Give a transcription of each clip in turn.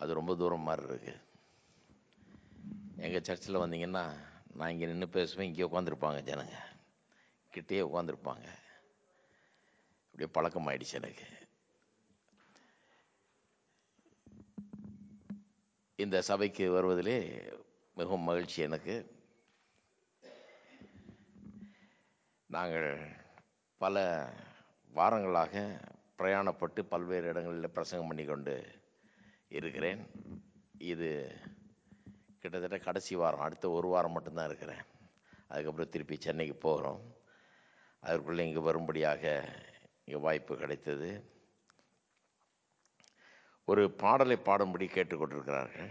அது ரொம்ப தூரம் மாதிரி இருக்கு. எங்கள் சர்ச்சில் வந்தீங்கன்னா நான் இங்கே நின்று பேசுவேன், இங்கே உட்காந்துருப்பாங்க ஜனங்க, கிட்டேயே உட்காந்துருப்பாங்க. அப்படியே பழக்கம் ஆயிடுச்சு எனக்கு. இந்த சபைக்கு வருவதிலே மிகவும் மகிழ்ச்சி எனக்கு. நாங்கள் பல வாரங்களாக பிரயாணப்பட்டு பல்வேறு இடங்களில் பிரசங்கம் பண்ணி கொண்டு இருக்கிறேன். இது கிட்டத்தட்ட கடைசி வாரம், அடுத்த ஒரு வாரம் மட்டும்தான் இருக்கிறேன். அதுக்கப்புறம் திருப்பி சென்னைக்கு போகிறோம். அதற்குள்ளே இங்கே வரும்படியாக இங்கே வாய்ப்பு கிடைத்தது. ஒரு பாடலை பாடும்படி கேட்டுக்கொண்டிருக்கிறார்கள்.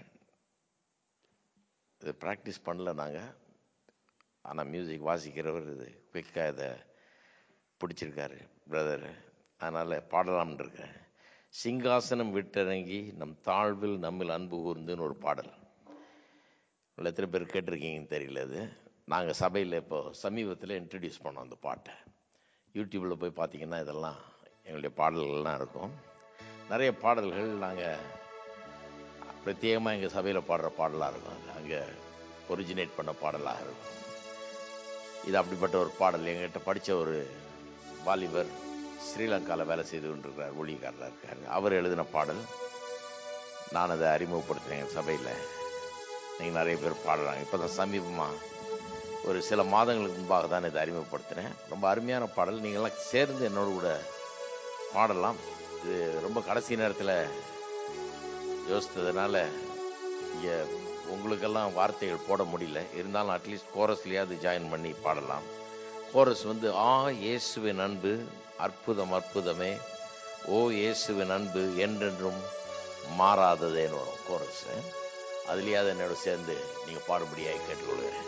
இது ப்ராக்டிஸ் பண்ணல நாங்கள், ஆனால் மியூசிக் வாசிக்கிறவர் இது குயிக்காக இதை பிடிச்சிருக்காரு பிரதர், அதனால் பாடலாம்னு இருக்கேன். சிங்காசனம் விட்டிறங்கி நம் தாழ்வில் நம்மில் அன்பு கூர்ந்துன்னு ஒரு பாடல். எத்தனை பேர் கேட்டிருக்கீங்கன்னு தெரியல. அது நாங்கள் சபையில் இப்போ சமீபத்தில் இன்ட்ரடியூஸ் பண்ணோம் அந்த பாட்டை. யூடியூப்பில் போய் பார்த்தீங்கன்னா இதெல்லாம் எங்களுடைய பாடல்கள்லாம் இருக்கும். நிறைய பாடல்கள் நாங்கள் பிரத்யேகமாக எங்கள் சபையில் பாடுற பாடலாக இருக்கும், அங்கே ஒரிஜினேட் பண்ண பாடலாக இருக்கும். இது அப்படிப்பட்ட ஒரு பாடல். எங்கிட்ட படித்த ஒரு வாலிபர் ஸ்ரீலங்காவில் வேலை செய்து கொண்டிருக்கிறார், ஊழியக்காரராக இருக்கார். அவர் எழுதின பாடல். நான் அதை அறிமுகப்படுத்தினேன் எங்கள் சபையில். நீங்கள் நிறைய பேர் பாடுறாங்க. இப்போ தான் சமீபமாக ஒரு சில மாதங்களுக்கு முன்பாக தான் இதை அறிமுகப்படுத்தினேன். ரொம்ப அருமையான பாடல். நீங்கள்லாம் சேர்ந்து என்னோட கூட பாடலாம். இது ரொம்ப கடைசி நேரத்தில் யோசித்ததுனால இங்கே உங்களுக்கெல்லாம் வார்த்தைகள் போட முடியல. இருந்தாலும் அட்லீஸ்ட் கோரஸ்லையாவது ஜாயின் பண்ணி பாடலாம். கோரஸ் வந்து இயேசுவின் அன்பு அற்புதம் அற்புதமே, ஓ இயேசுவின் அன்பு என்றென்றும் மாறாததேன்னு வரும் கோரஸ். அதுலேயாவது என்னோட சேர்ந்து நீங்கள் பாடும்படியாக கேட்டுக்கொள்கிறேன்.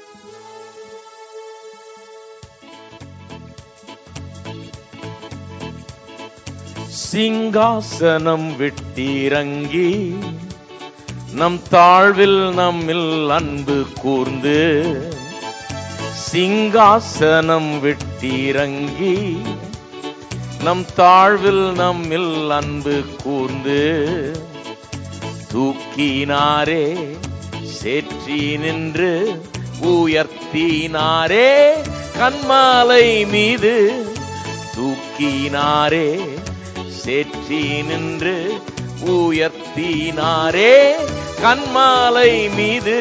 சிங்காசனம் விட்டிறங்கி நம் தாழ்வில் நம்மில் அன்பு கூர்ந்து, சிங்காசனம் விட்டிறங்கி நம் தாழ்வில் நம்மில் அன்பு கூர்ந்து, தூக்கினாரே சேற்றி நின்று உயர்த்தினாரே கன்மாலை மீது, தூக்கினாரே சேற்றி நின்று உயர்த்தினாரே கன்மாலை மீது,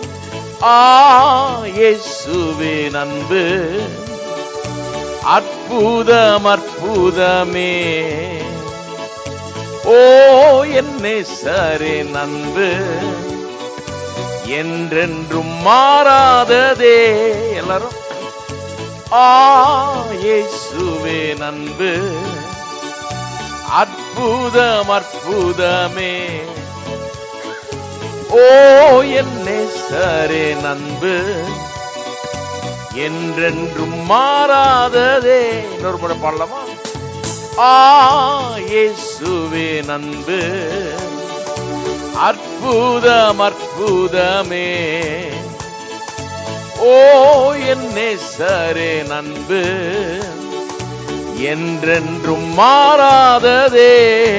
இயேசுவின் அன்பு அற்புதம் அற்புதமே, ஓ என் நேசரின் அன்பு என்றென்றும் மாறாததே. எல்லாரும் இயேசுவின் அன்பு அற்புதம் அற்புதமே, ஓ என் நேசரின் அன்பு என்றென்றும் மாறாததே. இன்னொரு முறை பாடலாமா? இயேசுவின் அன்பு அற்புதம் அற்புதமே, ஓ என் நேசரின் அன்பு என்றென்றும் மாறாததே.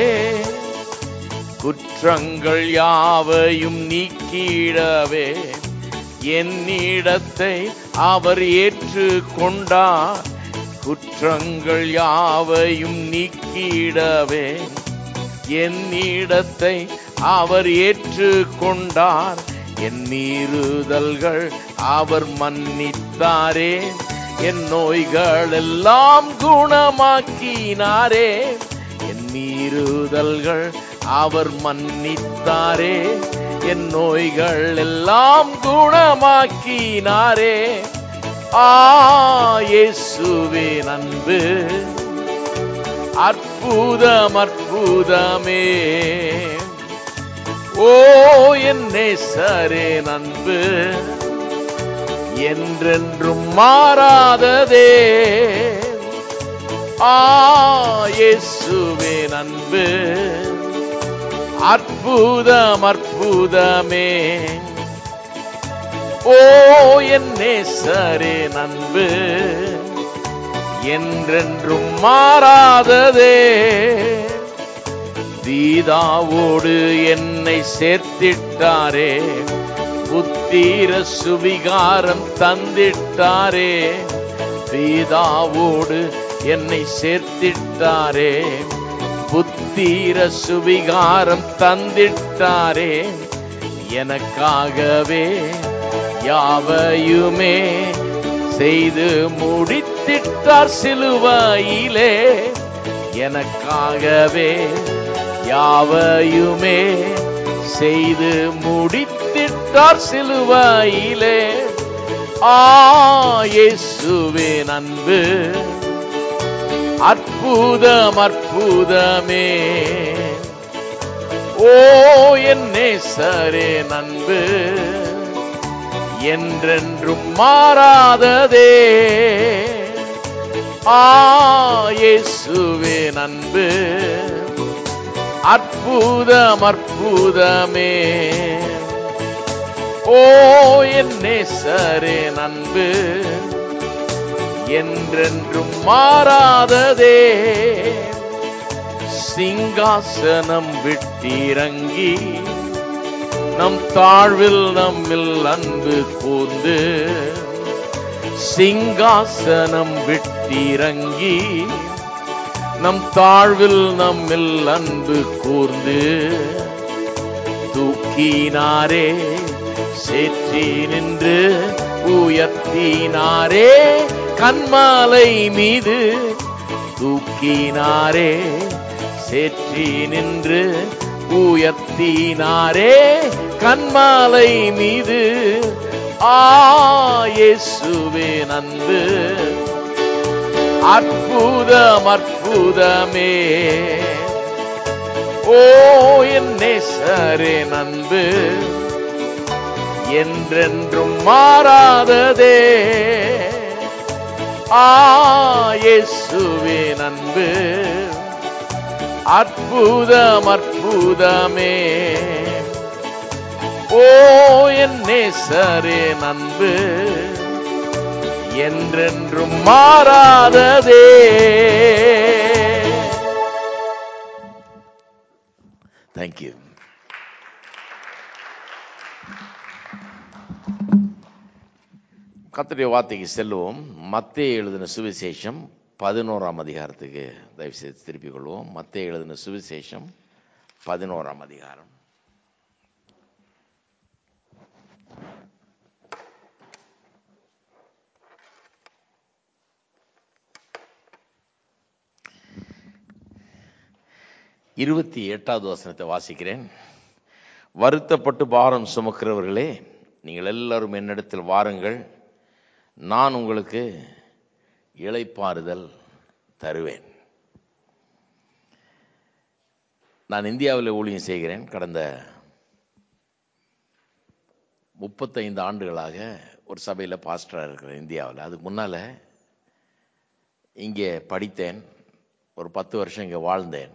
குற்றங்கள் யாவையும் நீக்கிடவே என்னிடத்தை அவர் ஏற்றுக்கொண்டார், குற்றங்கள் யாவையும் நீக்கிடவே என்னிடத்தை அவர் ஏற்றுக்கொண்டார், என் மீறுதல்கள் அவர் மன்னித்தாரே, என் நோய்கள் எல்லாம் குணமாக்கினாரே, என் மீறுதல்கள் அவர் மன்னித்தாரே, என் நோய்கள் எல்லாம் குணமாக்கினாரே, இயேசுவின் அன்பு அற்புதம் அற்புதமே, ஓ என் நேசரின் அன்பு என்றென்றும் மாறாததே. இயேசுவின் அன்பு அற்புதம் அற்புதமே, ஓ என் நேசரின் அன்பு என்றென்றும் மாறாததே. பீதாவோடு என்னை சேர்த்திட்டாரே, புத்திர சுவிகாரம் தந்திட்டாரே. பீதாவோடு என்னை சேர்த்திட்டாரே, புத்திர சுவிகாரம் தந்திட்டாரே. எனக்காகவே யாவையுமே செய்து முடித்திட்டார் சிலுவையிலே. எனக்காகவே யாவையுமே செய்து முடித்திட்டார் சிலுவையிலே. இயேசுவின் அன்பு அற்புதம் அற்புதமே. என் நேசரின் அன்பு என்றென்றும் மாறாததே. இயேசுவின் அன்பு அற்புதம் அற்புதமே. என் நேசரின் அன்பு என்றென்றும் மாறாததே. சிங்காசனம் விட்டிறங்கி நம் தாழ்வில் நம்மில் அன்பு கூர்ந்து, சிங்காசனம் விட்டிறங்கி நம் தாழ்வில் நம்மில் அன்பு கூர்ந்து, தூக்கினாரே சேற்றி நின்று உயர்த்தினாரே கன்மாலை மீது. தூக்கினாரே சேற்றி நின்று உயர்த்தினாரே கன்மாலை மீது. இயேசுவின் அன்பு அற்புதம் அற்புதமே. என் நேசரின் அன்பு என்றென்றும் மாறாததே. இயேசுவின் அன்பு அற்புதம் அற்புதமே. என் நேசரின் அன்பு என்றென்றும் மாறாததே. தேங்க்யூ. கர்த்தருடைய வார்த்தைக்கு செல்லுவோம். மத்தேயு எழுதின சுவிசேஷம் 11ஆம் அதிகாரத்துக்கு தயவு செய்து திருப்பிக் கொள்வோம். மத்தேயு எழுதின சுவிசேஷம் 11ஆம் அதிகாரம். இருபத்தி 8வது வசனத்தை வாசிக்கிறேன். வருத்தப்பட்டு பாரம் சுமக்கிறவர்களே, நீங்கள் எல்லாரும் என்னிடத்தில் வாருங்கள், நான் உங்களுக்கு இளைப்பாறுதல் தருவேன். நான் இந்தியாவில் ஊழியம் செய்கிறேன். கடந்த 35 ஆண்டுகளாக ஒரு சபையில் பாஸ்டராக இருக்கிறேன் இந்தியாவில். அதுக்கு முன்னால் இங்கே படித்தேன். ஒரு 10 வருஷம் இங்கே வாழ்ந்தேன்.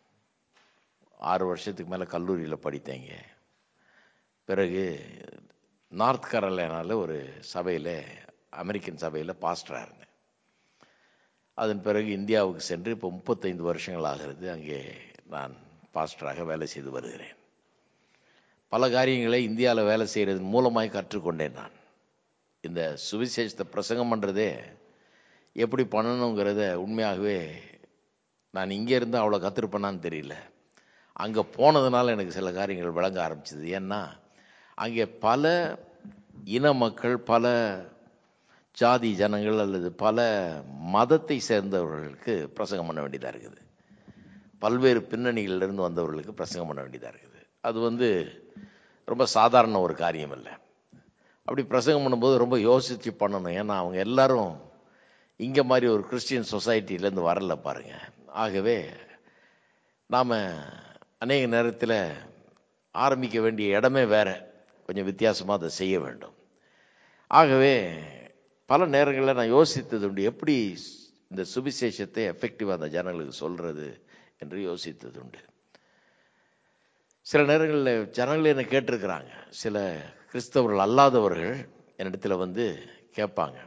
6 வருஷத்துக்கு மேலே கல்லூரியில் படித்தேங்க. பிறகு நார்த் கரோலைனாவில் ஒரு சபையில், அமெரிக்கன் சபையில் பாஸ்டராக இருந்தேன். அதன் பிறகு இந்தியாவுக்கு சென்று இப்போ 35 வருஷங்கள் ஆகிறது அங்கே நான் பாஸ்டராக வேலை செய்து வருகிறேன். பல காரியங்களை இந்தியாவில் வேலை செய்கிறதன் மூலமாக கற்றுக்கொண்டேன். நான் இந்த சுவிசேஷத்தை பிரசங்கம் பண்ணுறதே எப்படி பண்ணணுங்கிறத உண்மையாகவே நான் இங்கே இருந்து அவ்வளோ கற்றுருப்பேனான்னு தெரியல. அங்கே போனதுனால எனக்கு சில காரியங்கள் விளங்க ஆரம்பிச்சது. ஏன்னா அங்கே பல இன மக்கள், பல ஜாதி ஜனங்கள் அல்லது பல மதத்தை சேர்ந்தவர்களுக்கு பிரசங்கம் பண்ண வேண்டியதாக இருக்குது. பல்வேறு பின்னணிகளிலிருந்து வந்தவர்களுக்கு பிரசங்கம் பண்ண வேண்டியதாக இருக்குது. அது ரொம்ப சாதாரண ஒரு காரியம் இல்லை. அப்படி பிரசங்கம் பண்ணும்போது ரொம்ப யோசித்து பண்ணணும். ஏன்னா அவங்க எல்லாரும் இங்கே மாதிரி ஒரு கிறிஸ்டியன் சொசைட்டிலேருந்து வரல பாருங்க. ஆகவே நாம் அநேக நேரத்தில் ஆரம்பிக்க வேண்டிய இடமே வேற, கொஞ்சம் வித்தியாசமாக அதை செய்ய வேண்டும். ஆகவே பல நேரங்களில் நான் யோசித்தது உண்டு, எப்படி இந்த சுவிசேஷத்தை எஃபெக்டிவாக அந்த ஜனங்களுக்கு சொல்கிறது என்று யோசித்தது உண்டு. சில நேரங்களில் ஜனங்கள் என்னை கேட்டிருக்கிறாங்க. சில கிறிஸ்தவர்கள் அல்லாதவர்கள் என்னிடத்தில் கேட்பாங்க,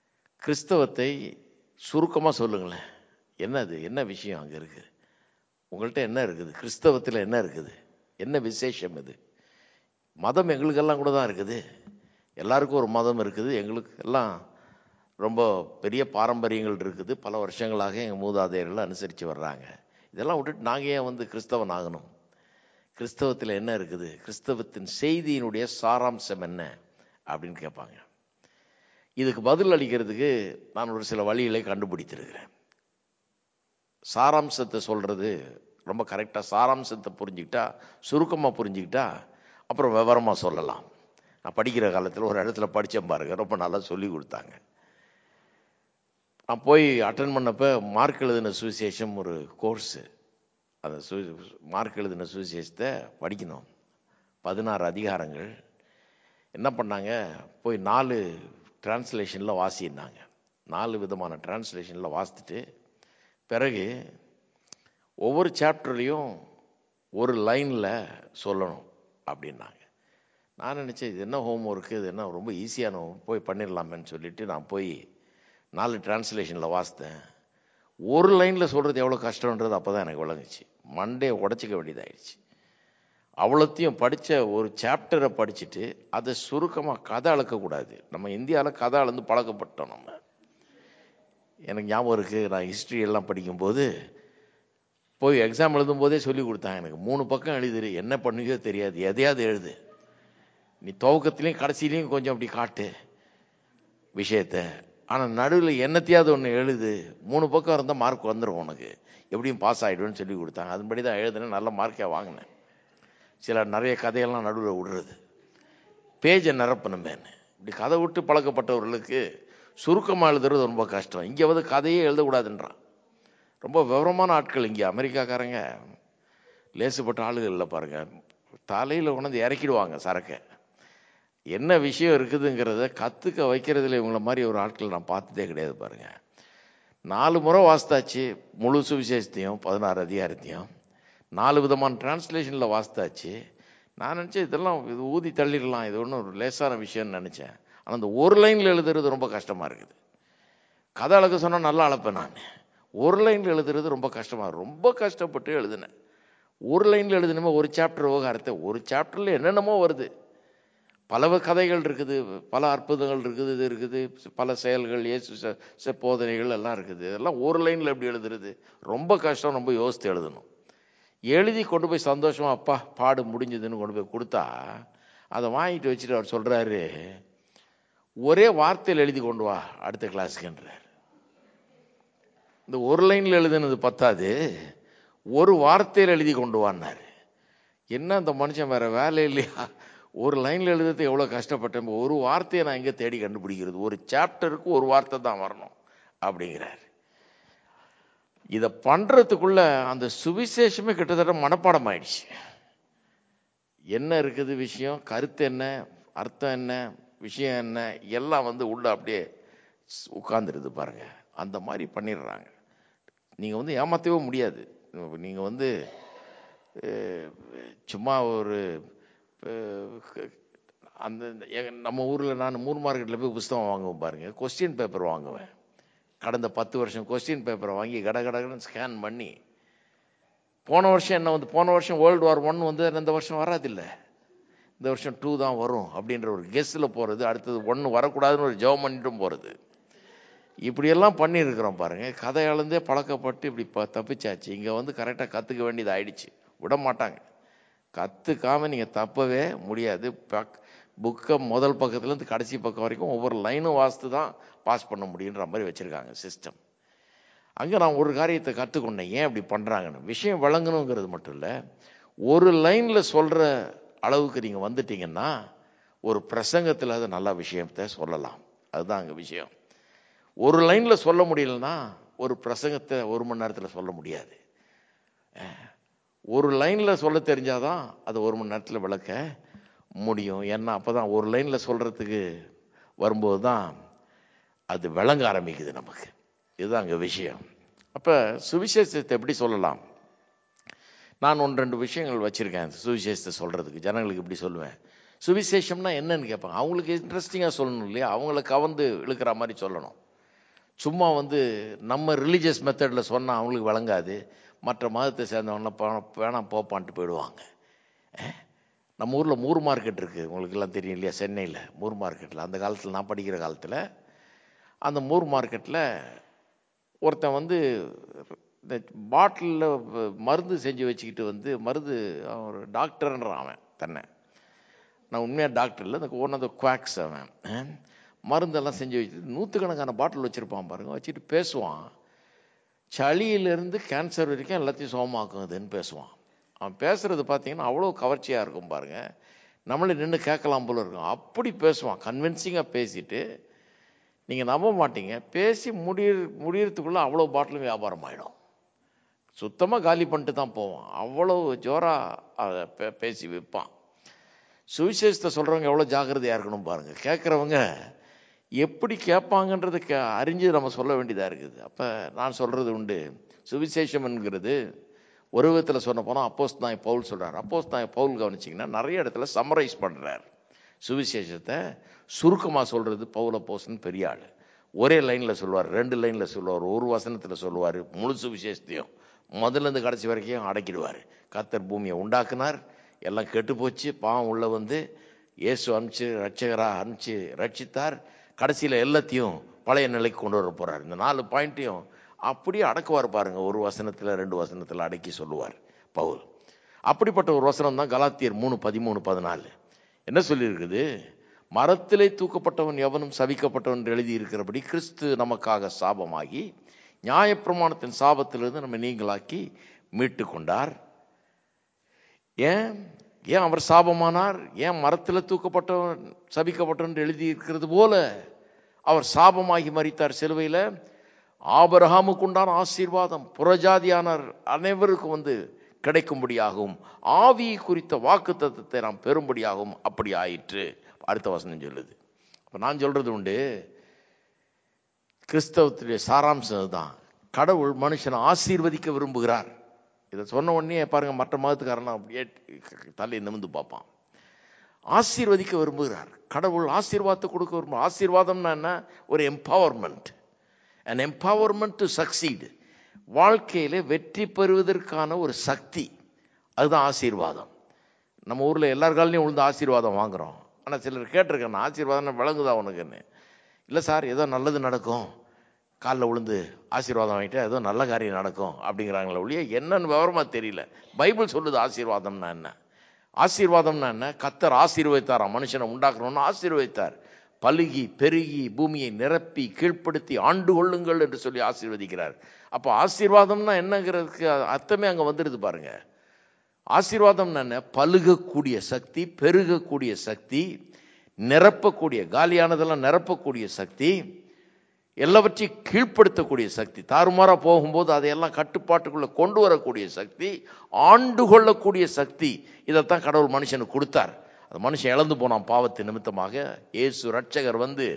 கிறிஸ்தவத்தை சுருக்கமாக சொல்லுங்களேன், என்னது என்ன விஷயம் அங்கே இருக்குது, உங்கள்கிட்ட என்ன இருக்குது? கிறிஸ்தவத்தில் என்ன இருக்குது? என்ன விசேஷம் இது? மதம் எங்களுக்கெல்லாம் கூட தான் இருக்குது. எல்லாருக்கும் ஒரு மதம் இருக்குது. எங்களுக்கு எல்லாம் ரொம்ப பெரிய பாரம்பரியங்கள் இருக்குது. பல வருஷங்களாக எங்கள் மூதாதையர்கள் அனுசரித்து வர்றாங்க. இதெல்லாம் விட்டுட்டு நாங்கள் ஏன் வந்து கிறிஸ்தவன் ஆகணும்? கிறிஸ்தவத்தில் என்ன இருக்குது? கிறிஸ்தவத்தின் செய்தியினுடைய சாராம்சம் என்ன அப்படின்னு கேட்பாங்க. இதுக்கு பதில் அளிக்கிறதுக்கு நான் ஒரு சில வழிகளை கண்டுபிடித்திருக்கிறேன். சாராம்சத்தை சொல்கிறது ரொம்ப கரெக்டாக சாராம்சத்தை புரிஞ்சுக்கிட்டா, சுருக்கமாக புரிஞ்சுக்கிட்டா அப்புறம் விவரமாக சொல்லலாம். நான் படிக்கிற காலத்தில் ஒரு இடத்துல படித்தேன் பாருங்க, ரொம்ப நல்லா சொல்லி கொடுத்தாங்க. நான் போய் அட்டன் பண்ணப்போ மார்க் எழுதின சுவிசேஷம் ஒரு கோர்ஸு. அந்த மார்க் எழுதின சுவிசேஷத்தை படிக்கணும். 16 அதிகாரங்கள். என்ன பண்ணாங்க, போய் 4 டிரான்ஸ்லேஷனில் வாசினாங்க. 4 விதமான டிரான்ஸ்லேஷனில் வாசித்துட்டு பிறகு ஒவ்வொரு சாப்டர்லேயும் ஒரு லைனில் சொல்லணும் அப்படின்னாங்க. நான் நினச்சேன், இது என்ன ஹோம் ஒர்க்கு, இது என்ன ரொம்ப ஈஸியான போய் பண்ணிடலாமேன்னு சொல்லிட்டு நான் போய் 4 டிரான்ஸ்லேஷனில் வாசித்தேன். ஒரு லைனில் சொல்கிறது எவ்வளோ கஷ்டன்றது அப்போ தான் எனக்கு விளங்குச்சு. மண்டே உடச்சிக்க வேண்டியதாகிடுச்சு. அவ்வளோத்தையும் படித்த ஒரு சாப்டரை படிச்சுட்டு அதை சுருக்கமாக கதை அளக்கக்கூடாது. நம்ம இந்தியாவில் கதை அளந்து பழக்கப்பட்டோம். நம்ம எனக்கு ஞாபகம் இருக்குது, நான் ஹிஸ்ட்ரி எல்லாம் படிக்கும்போது போய் எக்ஸாம் எழுதும்போதே சொல்லி கொடுத்தாங்க எனக்கு, 3 பக்கம் எழுதுரு, என்ன பண்ணுவியோ தெரியாது, எதையாவது எழுது, நீ துவக்கத்துலேயும் கடைசியிலையும் கொஞ்சம் அப்படி காட்டு விஷயத்தை, ஆனால் நடுவில் என்னத்தையாவது ஒன்று எழுது, 3 பக்கம் இருந்தால் மார்க் வந்துடும், உனக்கு எப்படியும் பாஸ் ஆகிடுவேன்னு சொல்லி கொடுத்தாங்க. அதன்படி தான் எழுதுனேன், நல்ல மார்க்கே வாங்கினேன். சில நிறைய கதையெல்லாம் நடுவில் விடுறது, பேஜை நிரப்பணுமேன்னு. இப்படி கதை விட்டு பழக்கப்பட்டவர்களுக்கு சுருக்கமாக எழுதுறது ரொம்ப கஷ்டம். இங்கே வந்து கதையே எழுதக்கூடாதுன்றான். ரொம்ப விவரமான ஆட்கள் இங்கே அமெரிக்காக்காரங்க லேசுப்பட்ட ஆளுகள் இல்லை பாருங்கள். தலையில் கொண்டாந்து இறக்கிடுவாங்க சரக்கை. என்ன விஷயம் இருக்குதுங்கிறத கற்றுக்க வைக்கிறதுல இவங்கள மாதிரி ஒரு ஆட்கள் நான் பார்த்ததே கிடையாது பாருங்கள். 4 முறை வாசித்தாச்சு முழு சுவிசேஷத்தையும், 16 அதிகாரத்தையும் 4 விதமான டிரான்ஸ்லேஷனில் வாசித்தாச்சு. நான் நினச்சேன் இதெல்லாம் இது ஊதி தள்ளிடலாம், இது ஒன்றும் ஒரு லேசான விஷயம்னு நினச்சேன். ஆனால் அந்த ஒரு லைனில் எழுதுறது ரொம்ப கஷ்டமாக இருக்குது. கதை அளக்க சொன்னால் நல்லா அளப்பேன் நான், ஒரு லைனில் எழுதுறது ரொம்ப கஷ்டமாக, ரொம்ப கஷ்டப்பட்டு எழுதினேன். ஒரு லைனில் எழுதினமே ஒரு சாப்டர் விவகாரத்தை, ஒரு சாப்டரில் என்னென்னமோ வருது, பல கதைகள் இருக்குது, பல அற்புதங்கள் இருக்குது, இது இருக்குது, பல செயல்கள், இயேசு போதனைகள் எல்லாம் இருக்குது. இதெல்லாம் ஒரு லைனில் எப்படி எழுதுறது? ரொம்ப கஷ்டம். ரொம்ப யோசித்து எழுதணும். எழுதி கொண்டு போய் சந்தோஷமாக அப்பா பாடு முடிஞ்சதுன்னு கொண்டு போய் கொடுத்தா அதை வாங்கிட்டு வச்சுட்டு அவர் சொல்கிறாரு, ஒரே வார்த்தையில் எழுதி கொண்டு வா அடுத்த கிளாஸுக்குன்றார். இந்த ஒரு லைனில் எழுதுனது பத்தாது, ஒரு வார்த்தையில் எழுதி கொண்டு வான்னார். என்ன அந்த மனுஷன் வேற வேலை இல்லையா? ஒரு லைனில் எழுதுறது எவ்வளோ கஷ்டப்பட்டேன், ஒரு வார்த்தையை நான் எங்கே தேடி கண்டுபிடிக்கிறது, ஒரு சாப்டருக்கு ஒரு வார்த்தை தான் வரணும் அப்படிங்கிறார். இதை பண்ணுறதுக்குள்ள அந்த சுவிசேஷமே கிட்டத்தட்ட மனப்பாடம் ஆயிடுச்சு. என்ன இருக்குது விஷயம், கருத்து என்ன, அர்த்தம் என்ன, விஷயம் என்ன, எல்லாம் வந்து உள்ள அப்படியே உட்கார்ந்துருது பாருங்க. அந்த மாதிரி பண்ணிடுறாங்க. நீங்கள் வந்து ஏமாற்றவே முடியாது. நீங்கள் வந்து சும்மா ஒரு அந்த நம்ம ஊரில் நான் மூர் மார்க்கெட்டில் போய் புஸ்தகம் வாங்குவேன் பாருங்கள், கொஸ்டின் பேப்பர் வாங்குவேன். கடந்த 10 வருஷம் கொஸ்டின் பேப்பரை வாங்கி கடகடன்னு ஸ்கேன் பண்ணி, போன வருஷம் என்ன வந்து, போன வருஷம் World War I வந்து இந்த வருஷம் வராதில்லை, இந்த வருஷம் 2 தான் வரும் அப்படின்ற ஒரு கெஸ்ஸில் போகிறது, அடுத்தது 1 வரக்கூடாதுன்னு ஒரு ஜெபம் பண்ணிட்டும் போகிறது. இப்படியெல்லாம் பண்ணியிருக்கிறோம் பாருங்கள். கதை அளந்தே பழக்கப்பட்டு இப்படி தப்பிச்சாச்சு. இங்கே வந்து கரெக்டாக கற்றுக்க வேண்டியது ஆயிடுச்சு. விட மாட்டாங்க, கற்றுக்காமல் நீங்கள் தப்பவே முடியாது. புக்கை முதல் பக்கத்துலேருந்து கடைசி பக்கம் வரைக்கும் ஒவ்வொரு லைனும் வாசித்து தான் பாஸ் பண்ண முடியுன்ற மாதிரி வச்சுருக்காங்க சிஸ்டம். அங்கே நான் ஒரு காரியத்தை கற்றுக்கொண்டேன், ஏன் அப்படி பண்ணுறாங்கன்னு. விஷயம் வழங்கணுங்கிறது மட்டும் இல்லை, ஒரு லைனில் சொல்கிற அளவுக்கு நீங்கள் வந்துட்டீங்கன்னா ஒரு பிரசங்கத்தில் அது நல்ல விஷயத்தை சொல்லலாம். அதுதான் அங்கே விஷயம். ஒரு லைனில் சொல்ல முடியலன்னா ஒரு பிரசங்கத்தை 1 மணி நேரத்தில் சொல்ல முடியாது. ஒரு லைனில் சொல்ல தெரிஞ்சாதான் அது 1 மணி நேரத்தில் விளக்க முடியும். ஏன்னா அப்போ தான் ஒரு லைனில் சொல்கிறதுக்கு வரும்போது தான் அது விளங்க ஆரம்பிக்குது நமக்கு. இதுதான் அங்கே விஷயம். அப்போ சுவிசேஷத்தை எப்படி சொல்லலாம்? நான் 1-2 விஷயங்கள் வச்சுருக்கேன் சுவிசேஷத்தை சொல்கிறதுக்கு. ஜனங்களுக்கு இப்படி சொல்லுவேன், சுவிசேஷம்னா என்னன்னு கேட்பாங்க. அவங்களுக்கு இன்ட்ரெஸ்டிங்காக சொல்லணும் இல்லையா, அவங்கள கவர்ந்து இழுக்கிற மாதிரி சொல்லணும். சும்மா வந்து நம்ம ரிலீஜியஸ் மெத்தடில் சொன்னால் அவங்களுக்கு விளங்காது. மற்ற மதத்தை சேர்ந்தவங்களாம் வேணாம் போப்பான்ட்டு போயிடுவாங்க. நம்ம ஊரில் மூர் மார்க்கெட் இருக்குது, உங்களுக்கு எல்லாம் தெரியும் இல்லையா? சென்னையில் மூர் மார்க்கெட்டில் அந்த காலத்தில், நான் படிக்கிற காலத்தில், அந்த மூர் மார்க்கெட்டில் ஒருத்தன் வந்து இந்த பாட்டிலில் மருந்து செஞ்சு வச்சுக்கிட்டு மருந்து, ஒரு டாக்டர்ன்றான் அவன் தன்னை. நான் உண்மையாக டாக்டர் இல்லை, இந்த ஒன் ஆஃப் த குவாக்ஸ். அவன் மருந்தெல்லாம் செஞ்சு வச்சுட்டு நூற்றுக்கணக்கான பாட்டில் வச்சுருப்பான் பாருங்க. வச்சுட்டு பேசுவான், சளியிலேருந்து கேன்சர் வரைக்கும் எல்லாத்தையும் சுகமாக்குதுன்னு பேசுவான். அவன் பேசுகிறது பார்த்தீங்கன்னா அவ்வளோ கவர்ச்சியாக இருக்கும் பாருங்க. நம்மளே நின்று கேட்கலாம் போல இருக்கும், அப்படி பேசுவான். கன்வின்சிங்காக பேசிட்டு நீங்கள் நம்ப மாட்டீங்க, பேசி முடியறதுக்குள்ளே அவ்வளோ பாட்டிலும் வியாபாரம் ஆகிடும். சுத்தமாக காலி பண்ணிட்டு தான் போவான். அவ்வளோ ஜோராக அதை பேசி விற்பான். சுவிசேஷத்தை சொல்கிறவங்க எவ்வளோ ஜாக்கிரதையாக இருக்கணும் பாருங்கள். கேட்குறவங்க எப்படி கேட்பாங்கன்றது அறிஞ்சு நம்ம சொல்ல வேண்டியதாக இருக்குது. அப்போ நான் சொல்கிறது உண்டு, சுவிசேஷம் என்கிறது ஒரு விதத்தில் சொன்ன போனால் அப்போஸ்தலனாகிய பவுல் சொல்கிறார். அப்போஸ்தலனாகிய பவுல் கவனிச்சிங்கன்னா நிறைய இடத்துல சம்மரைஸ் பண்ணுறார். சுவிசேஷத்தை சுருக்கமாக சொல்கிறது பவுல் அப்போஸ்தலன் பெரிய ஆள். ஒரே லைனில் சொல்லுவார், 2 லைனில் சொல்லுவார், ஒரு வசனத்தில் சொல்லுவார். முழு சுவிசேஷத்தையும் முதல்லேருந்து கடைசி வரைக்கும் அடக்கிடுவார். கர்த்தர் பூமியை உண்டாக்குனார், எல்லாம் கெட்டு போச்சு, பாவம் உள்ள இயேசு அனுப்பிச்சு ரட்சகராக அனுப்பிச்சு ரட்சித்தார், கடைசியில் எல்லாத்தையும் பழைய நிலைக்கு கொண்டு வர போகிறார். இந்த 4 பாயிண்ட்டையும் அப்படியே அடக்குவார் பாருங்க. ஒரு வசனத்தில் 2 வசனத்தில் அடக்கி சொல்லுவார் பவுல். அப்படிப்பட்ட ஒரு வசனம் தான் கலாத்தியர் 3:13-14 என்ன சொல்லியிருக்குது? மரத்திலே தூக்கப்பட்டவன் எவனும் சபிக்கப்பட்டவன் எழுதி இருக்கிறபடி கிறிஸ்து நமக்காக சாபமாகி நியாயப்பிரமாணத்தின் சாபத்திலிருந்து நம்ம நீங்களாக்கி மீட்டு கொண்டார். ஏன் அவர் சாபமானார்? ஏன் மரத்தில் தூக்கப்பட்டவன் சபிக்கப்பட்டவன் எழுதி இருக்கிறது போல அவர் சாபமாகி மரித்தார் சிலுவையில்? ஆபிரகாமுக்கு உண்டான ஆசீர்வாதம் புறஜாதியானர் அனைவருக்கும் கிடைக்கும்படியாகவும் ஆவி குறித்த வாக்கு தத்தத்தை நாம் பெறும்படியாகவும் அப்படி ஆயிற்று. அடுத்த வசனம் சொல்லுது. அப்ப நான் சொல்றது உண்டு, கிறிஸ்தவத்துடைய சாராம்சம் தான், கடவுள் மனுஷனை ஆசீர்வதிக்க விரும்புகிறார். இதை சொன்ன உடனே பாருங்க, மற்ற மதத்துக்காரன் அப்படியே தலையை நிமிர்ந்து பார்ப்பான். ஆசீர்வதிக்க விரும்புகிறார் கடவுள், ஆசீர்வாதத்தை கொடுக்க விரும்புகிறார். ஆசீர்வாதம்னா என்ன? ஒரு empowerment, an empowerment to succeed. வாழ்க்கையில வெற்றி பெறுவதற்கான ஒரு சக்தி, அதுதான் ஆசீர்வாதம். நம்ம ஊரில் எல்லார் காலையும் விழுந்து ஆசீர்வாதம் வாங்குறோம். ஆனால் சிலர் கேட்டிருக்கேன், ஆசீர்வாதம் விளங்குதா உனக்குன்னு. இல்லை சார், ஏதோ நல்லது நடக்கும், காலில் விழுந்து ஆசீர்வாதம் வாங்கிட்டு ஏதோ நல்ல காரியம் நடக்கும் அப்படிங்கிறாங்களே ஒழிய என்னன்னு விவரமா தெரியல. பைபிள் சொல்லுது ஆசீர்வாதம்னா என்ன. ஆசீர்வாதம்னா என்ன? கர்த்தர் ஆசீர்வதித்தாராம், மனுஷனை உண்டாக்குறோன்னு ஆசீர்வதித்தார். பலுகி பெருகி பூமியை நிரப்பி கீழ்ப்படுத்தி ஆண்டு கொள்ளுங்கள் என்று சொல்லி ஆசீர்வதிக்கிறார். அப்போ ஆசீர்வாதம்னா என்னங்கிறதுக்கு அர்த்தமே அங்கே வந்துடுது பாருங்க. ஆசீர்வாதம்னா என்ன? பலுகக்கூடிய சக்தி, பெருகக்கூடிய சக்தி, நிரப்பக்கூடிய, காலியானதெல்லாம் நிரப்பக்கூடிய சக்தி, எல்லாவற்றையும் கீழ்ப்படுத்தக்கூடிய சக்தி, தாறுமாறா போகும்போது அதையெல்லாம் கட்டுப்பாட்டுக்குள்ள கொண்டு வரக்கூடிய சக்தி, ஆண்டு கொள்ளக்கூடிய சக்தி. இதைத்தான் கடவுள் மனுஷனுக்கு கொடுத்தார். அது மனுஷன் இழந்து போனான் பாவத்தின் நிமித்தமாக. இயேசு ரட்சகர்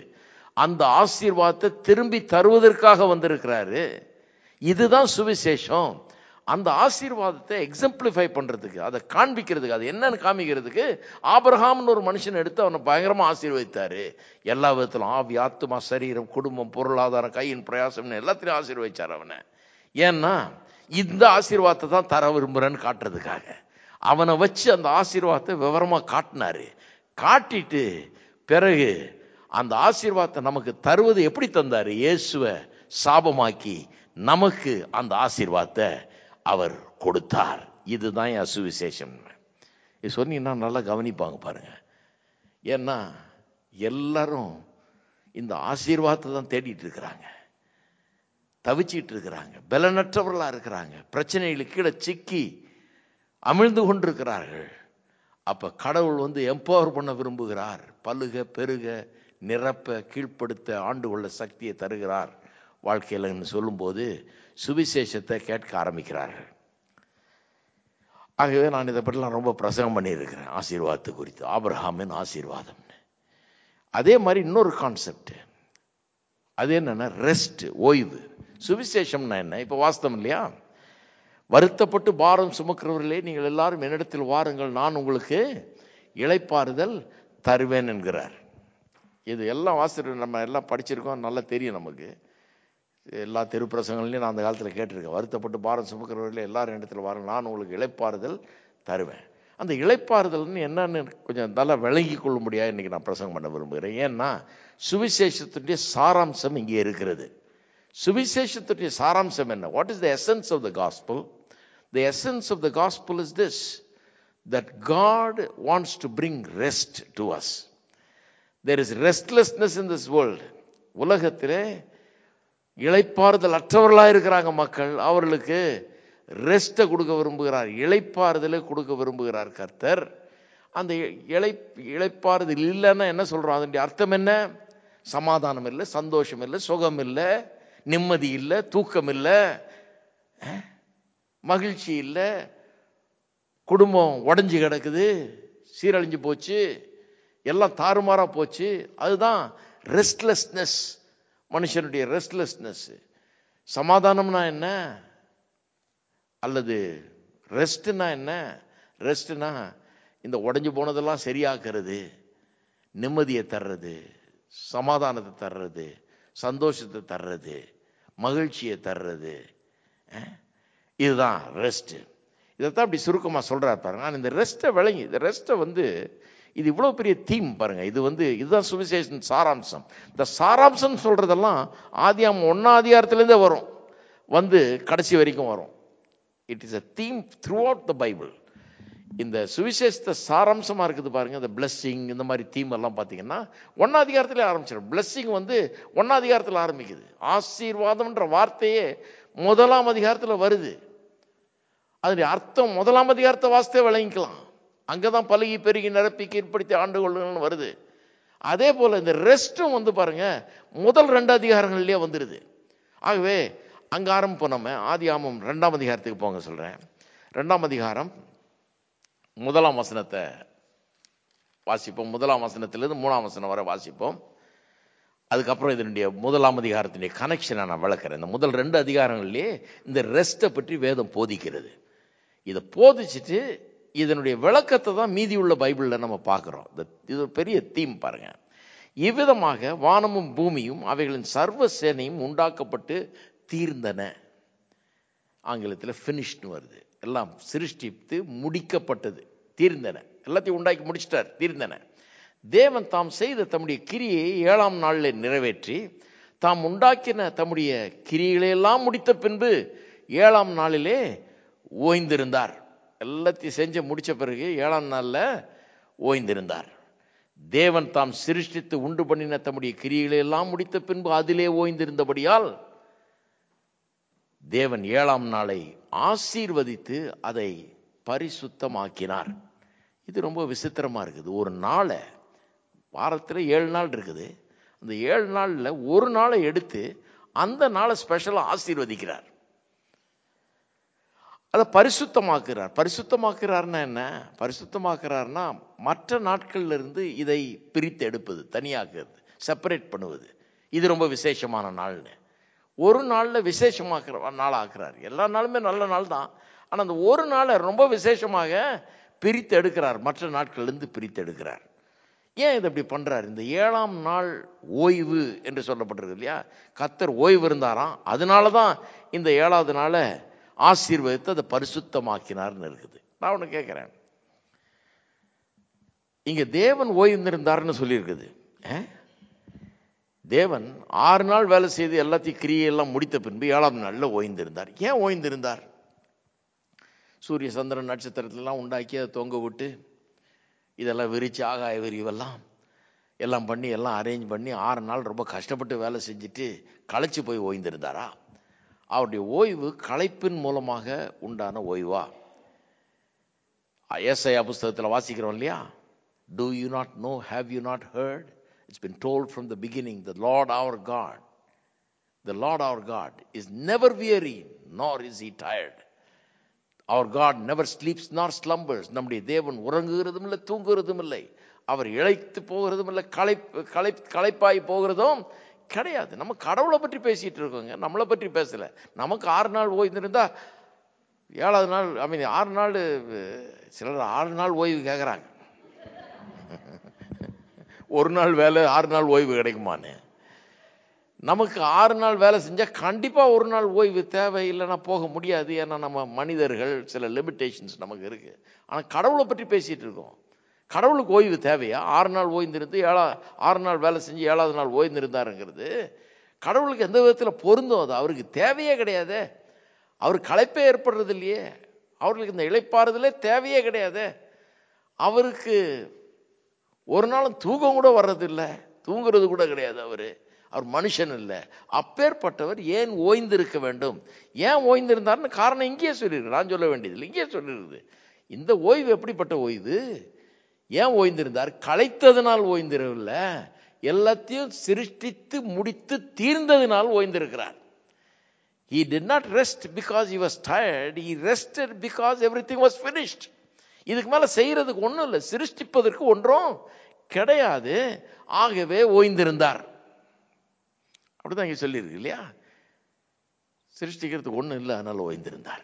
அந்த ஆசீர்வாதத்தை திரும்பி தருவதற்காக வந்திருக்கிறாரு. இதுதான் சுவிசேஷம். அந்த ஆசீர்வாதத்தை எக்ஸம்பிளிஃபை பண்றதுக்கு, அதை காண்பிக்கிறதுக்கு, அது என்னன்னு காமிக்கிறதுக்கு ஆபிரகாம்னு ஒரு மனுஷன் எடுத்து அவனை பயங்கரமா ஆசீர்வதித்தாரு. எல்லா விதத்திலும், ஆவி, ஆத்துமா, சரீரம், குடும்பம், பொருளாதாரம், கையின் பிரயாசம் எல்லாத்திலையும் ஆசீர்வதிச்சார் அவனை. ஏன்னா இந்த ஆசீர்வாதத்தை தான் தர விரும்புறேன்னு காட்டுறதுக்காக அவனை வச்சு அந்த ஆசீர்வாதத்தை விவரமா காட்டினாரு. காட்டிட்டு பிறகு அந்த ஆசீர்வாதத்தை நமக்கு தருவது எப்படி தந்தாரு? இயேசுவை சாபமாக்கி நமக்கு அந்த ஆசீர்வாதத்தை அவர் கொடுத்தார். இதுதான் சுவிசேஷம். இது சொன்னீங்கன்னா நல்லா கவனிப்பாங்க பாருங்க. ஏன்னா எல்லாரும் இந்த ஆசீர்வாதத்தை தான் தேடிட்டு இருக்கிறாங்க, தவிச்சிட்டு இருக்கிறாங்க, பலனற்றவர்களா இருக்கிறாங்க, பிரச்சனைகளுக்கு கீழே சிக்கி அமிழ்ந்து கொண்டிருக்கிறார்கள். அப்ப கடவுள் எம்பவர் பண்ண விரும்புகிறார். பலுக பெருக நிரப்ப கீழ்ப்படுத்த ஆண்டு கொள்ள சக்தியை தருகிறார் வாழ்க்கையில் சொல்லும்போது சுவிசேஷத்தை கேட்க ஆரம்பிக்கிறார்கள். ஆகவே நான் இதை பற்றிலாம் ரொம்ப பிரசங்கம் பண்ணியிருக்கிறேன், ஆசீர்வாதத்தை குறித்து, ஆபிரகாமின் ஆசீர்வாதம். அதே மாதிரி இன்னொரு கான்செப்ட், அது என்னன்னா ரெஸ்ட், ஓய்வு. சுவிசேஷம்னா என்ன? இப்போ வாஸ்தவம் இல்லையா? வருத்தப்பட்டு பாரம் சுமக்கிறவர்களே நீங்கள் எல்லாரும் என்னிடத்தில் வாருங்கள், நான் உங்களுக்கு இளைப்பாறுதல் தருவேன் என்கிறார். இது எல்லாம் நம்ம எல்லாம் படிச்சிருக்கோம், நல்லா தெரியும் நமக்கு. எல்லா தெரு பிரசங்கங்களையும் நான் அந்த காலத்தில் கேட்டிருக்கேன். வருத்தப்பட்டு பாரம் சுமக்கிறவர்கள் எல்லாரும் இடத்துல வாருங்கள், நான் உங்களுக்கு இளைப்பாறுதல் தருவேன். அந்த இளைப்பாறுதல்னு என்னன்னு கொஞ்சம் நல்லா விளங்கி கொள்ளும்படியாக இன்றைக்கி நான் பிரசங்கம் பண்ண விரும்புகிறேன். ஏன்னா சுவிசேஷத்துடைய சாராம்சம் இங்கே இருக்கிறது. சுவிசேஷத்துடைய சாராம்சம் என்ன? What is the essence of the gospel? The essence of the gospel is this, that God wants to bring rest to us. There is restlessness in this world. உலகத்திலே இளைப்பாறுதல் அற்றவர்களாக இருக்கிறாங்க மக்கள். அவர்களுக்கு ரெஸ்ட்டை கொடுக்க விரும்புகிறார், இளைப்பாறுதலை கொடுக்க விரும்புகிறார் கர்த்தர். அந்த இளைப்பாறுதல் இல்லைன்னா என்ன சொல்கிறோம்? அதனுடைய அர்த்தம் என்ன? சமாதானம் இல்லை, சந்தோஷம் இல்லை, சுகம் இல்லை, நிம்மதி இல்லை, தூக்கம் இல்லை, மகிழ்ச்சி இல்லை, குடும்பம் உடஞ்சி கிடக்குது, சீரழிஞ்சு போச்சு, எல்லாம் தாறுமாறா போச்சு. அதுதான் ரெஸ்ட்லெஸ்னஸ், மனுஷனுடைய ரெஸ்ட்லெஸ்னஸ். சமாதானம்னா என்ன? அல்லது ரெஸ்ட்னா என்ன? ரெஸ்ட்னா இந்த உடஞ்சி போனதெல்லாம் சரியாக்குறது, நிம்மதியை தர்றது, சமாதானத்தை தர்றது, சந்தோஷத்தை தர்றது, மகிழ்ச்சியை தர்றது, இதுதான் ரெஸ்ட். இதைத்தான் அப்படி சுருக்கமாக சொல்கிறார் பாருங்க. நான் இந்த ரெஸ்ட்டை விளங்கி, இந்த ரெஸ்ட்டை இது இவ்வளோ பெரிய தீம் பாருங்க. இதுதான் சுவிசேஷன் சாராம்சம். இந்த சாராம்சம் சொல்கிறதெல்லாம் ஆதியாகமம் 1ஆம் அதிகாரத்திலேருந்தே வரும், கடைசி வரைக்கும் வரும். It is a theme throughout the Bible. இந்த சுவிசேஷத்தை சாராம்சமாக இருக்குது பாருங்க. இந்த பிளஸ்ஸிங், இந்த மாதிரி தீம் எல்லாம் பார்த்தீங்கன்னா 1ஆம் அதிகாரத்திலே ஆரம்பிச்சிடும். பிளஸ்ஸிங் 1ஆம் அதிகாரத்தில் ஆரம்பிக்குது. ஆசீர்வாதம்ன்ற வார்த்தையே 1ஆம் அதிகாரத்தில் வருது. அதனுடைய அர்த்தம் 1ஆம் அதிகாரத்தை வாசித்தே விளங்கிக்கலாம். அங்கதான் பலுகி பெருகி நிரப்பி கீழ்ப்படுத்தி ஆண்டு கொள்ளுங்கள்னு வருது. அதே போல இந்த ரெஸ்ட்டும் பாருங்க முதல் 2 அதிகாரங்கள்லயே வந்துருது. ஆகவே அங்க ஆரம்பிப்போம். நம்ம ஆதியாகமம் 2ஆம் அதிகாரத்துக்கு போங்க சொல்றேன். 2ஆம் அதிகாரம் 1ஆம் வசனத்தை வாசிப்போம். 1ஆம் வசனத்திலிருந்து 3ஆம் வசனம் வரை வாசிப்போம். அதுக்கப்புறம் இதனுடைய 1ஆம் அதிகாரத்தினுடைய கனெக்ஷனை நான் விளக்குறேன். இந்த முதல் 2 அதிகாரங்கள்லயே இந்த ரெஸ்ட்டை பற்றி வேதம் போதிக்கிறது. இதை போதிச்சுட்டு இதனுடைய விளக்கத்தை தான் மீதி உள்ள பைபிளில் நம்ம பார்க்குறோம். இது ஒரு பெரிய தீம் பாருங்க. இவ்விதமாக வானமும் பூமியும் அவைகளின் சர்வ சேனையும் உண்டாக்கப்பட்டு தீர்ந்தன. ஆங்கிலத்தில் ஃபினிஷ்னு வருது. எல்லாம் சிருஷ்டித்து முடிக்கப்பட்டது, தீர்ந்தன. எல்லாத்தையும் உண்டாக்கி முடிச்சிட்டார், தீர்ந்தன. தேவன் தாம் செய்த தம்முடைய கிரியை 7ஆம் நாளில் நிறைவேற்றி தாம் உண்டாக்கின தம்முடைய கிரியைகளையெல்லாம் முடித்த பின்பு 7ஆம் நாளிலே ஓய்ந்திருந்தார். எல்லாத்தையும் செஞ்சு முடிச்ச பிறகு 7ஆம் நாளில் ஓய்ந்திருந்தார். தேவன் தாம் சிருஷ்டித்து உண்டு பண்ணின தம்முடைய கிரியைகளை எல்லாம் முடித்த பின்பு அதிலே ஓய்ந்திருந்தபடியால் தேவன் 7ஆம் நாளை ஆசீர்வதித்து அதை பரிசுத்தமாக்கினார். இது ரொம்ப விசித்திரமா இருக்குது. ஒரு நாளை, வாரத்தில் 7 நாள் இருக்குது, அந்த 7 நாளில் ஒரு நாளை எடுத்து அந்த நாளை ஸ்பெஷலாக ஆசீர்வதிக்கிறார், அதை பரிசுத்தமாக்குறார். பரிசுத்தமாக்குறார்னா என்ன? பரிசுத்தமாக்குறார்னா மற்ற நாட்கள்ல இருந்து இதை பிரித்து எடுப்பது, தனியாக்குறது, செப்பரேட் பண்ணுவது. இது ரொம்ப விசேஷமான நாள்னு ஒரு நாளில் விசேஷமாக்குற நாள் ஆக்குறார். எல்லா நாளுமே நல்ல நாள் தான், ஆனால் அந்த ஒரு நாளை ரொம்ப விசேஷமாக பிரித்து எடுக்கிறார், மற்ற நாட்கள்லேருந்து பிரித்து எடுக்கிறார். ஏன் இதை அப்படி பண்றார்? இந்த 7ஆம் நாள் ஓய்வு என்று சொல்லப்பட்டிருக்கு இல்லையா? கர்த்தர் ஓய்வு இருந்தாராம், அதனால தான் இந்த 7வது நாளை ஆசீர்வதித்து அதை பரிசுத்தமாக்கினார்னு இருக்குது. நான் ஒன்று கேட்கிறேன், இங்க தேவன் ஓய்ந்திருந்தார்னு சொல்லியிருக்குது. தேவன் 6 நாள் வேலை செய்து எல்லாத்தையும் கிரியையெல்லாம் முடித்த பின்பு 7ஆம் நாளில் ஓய்ந்திருந்தார். ஏன் ஓய்ந்திருந்தார்? சூரிய சந்திரன் நட்சத்திரத்திலாம் உண்டாக்கி அதை தொங்க விட்டு இதெல்லாம் விரிச்சு ஆகாய விரிவெல்லாம் எல்லாம் பண்ணி எல்லாம் அரேஞ்ச் பண்ணி 6 நாள் ரொம்ப கஷ்டப்பட்டு வேலை செஞ்சுட்டு களைச்சு போய் ஓய்ந்திருந்தாரா? அவருடைய ஓய்வு களைப்பின் மூலமாக உண்டான ஓய்வா? ஏசாயா புஸ்தகத்தில் வாசிக்கிறோம் இல்லையா? Do you not know, have you not heard? It's been told from the beginning, the Lord our God is never weary, nor is he tired. Our God never sleeps nor slumbers. நம்முடைய தேவன் உறங்குகிறதும் இல்லை, தூங்குகிறதும் இல்லை. அவர் இளைத்து போகிறதும் இல்லை, களைப்பாய் போகிறதும் கிடையாது. நம்ம கடவுளை பற்றி பேசிட்டு இருக்கோங்க, நம்மளை பற்றி பேசல. நமக்கு 6 நாள் ஓய்ந்திருந்தா 7வது நாள் 6 நாள், சிலர் 6 நாள் ஓய்வு கேட்குறாங்க. ஒரு நாள் வேலை 6 நாள் ஓய்வு கிடைக்குமான்னு நமக்கு 6 நாள் வேலை செஞ்சால் கண்டிப்பாக ஒரு நாள் ஓய்வு தேவை, இல்லைன்னா போக முடியாது. ஏன்னா நம்ம மனிதர்கள், சில லிமிட்டேஷன்ஸ் நமக்கு இருக்குது. ஆனால் கடவுளை பற்றி பேசிகிட்டு இருக்கோம். கடவுளுக்கு ஓய்வு தேவையா? 6 நாள் ஓய்ந்திருந்து 6 நாள் வேலை செஞ்சு 7வது நாள் ஓய்ந்திருந்தாருங்கிறது கடவுளுக்கு எந்த விதத்தில் பொருந்தும்? அது அவருக்கு தேவையே கிடையாது. அவர் களைப்பே ஏற்படுறது இல்லையே, அவர்களுக்கு இந்த இளைப்பாறுதலே தேவையே கிடையாது. அவருக்கு ஒரு நாளும் தூக்கம் கூட வர்றதில்லை, தூங்குறது கூட கிடையாது. அவர் மனுஷன் இல்லை. அப்பேற்பட்டவர் ஏன் ஓய்ந்திருக்க வேண்டும்? ஏன் ஓய்ந்திருந்தார்னு காரணம் இங்கேயே சொல்லியிருக்கு. நான் சொல்ல வேண்டியதில்லை, இங்கேயே சொல்லியிருக்குது. இந்த ஓய்வு எப்படிப்பட்ட ஓய்வு? ஏன் ஓய்ந்திருந்தார்? களைத்ததுனால் ஓய்ந்திரவில்லை, எல்லாத்தையும் சிருஷ்டித்து முடித்து தீர்ந்ததினால் ஓய்ந்திருக்கிறார். He did not rest because he was tired. He rested because everything was finished. இதுக்கு மேல செய்யறதுக்கு ஒன்றும் இல்லை, சிருஷ்டிப்பதற்கு ஒன்றும் கிடையாது. ஆகவே ஓய்ந்திருந்தார். அப்படிதான் இங்க சொல்லியிருக்கு இல்லையா? சிருஷ்டிக்கிறதுக்கு ஒன்றும் இல்லை, அதனால ஓய்ந்திருந்தார்.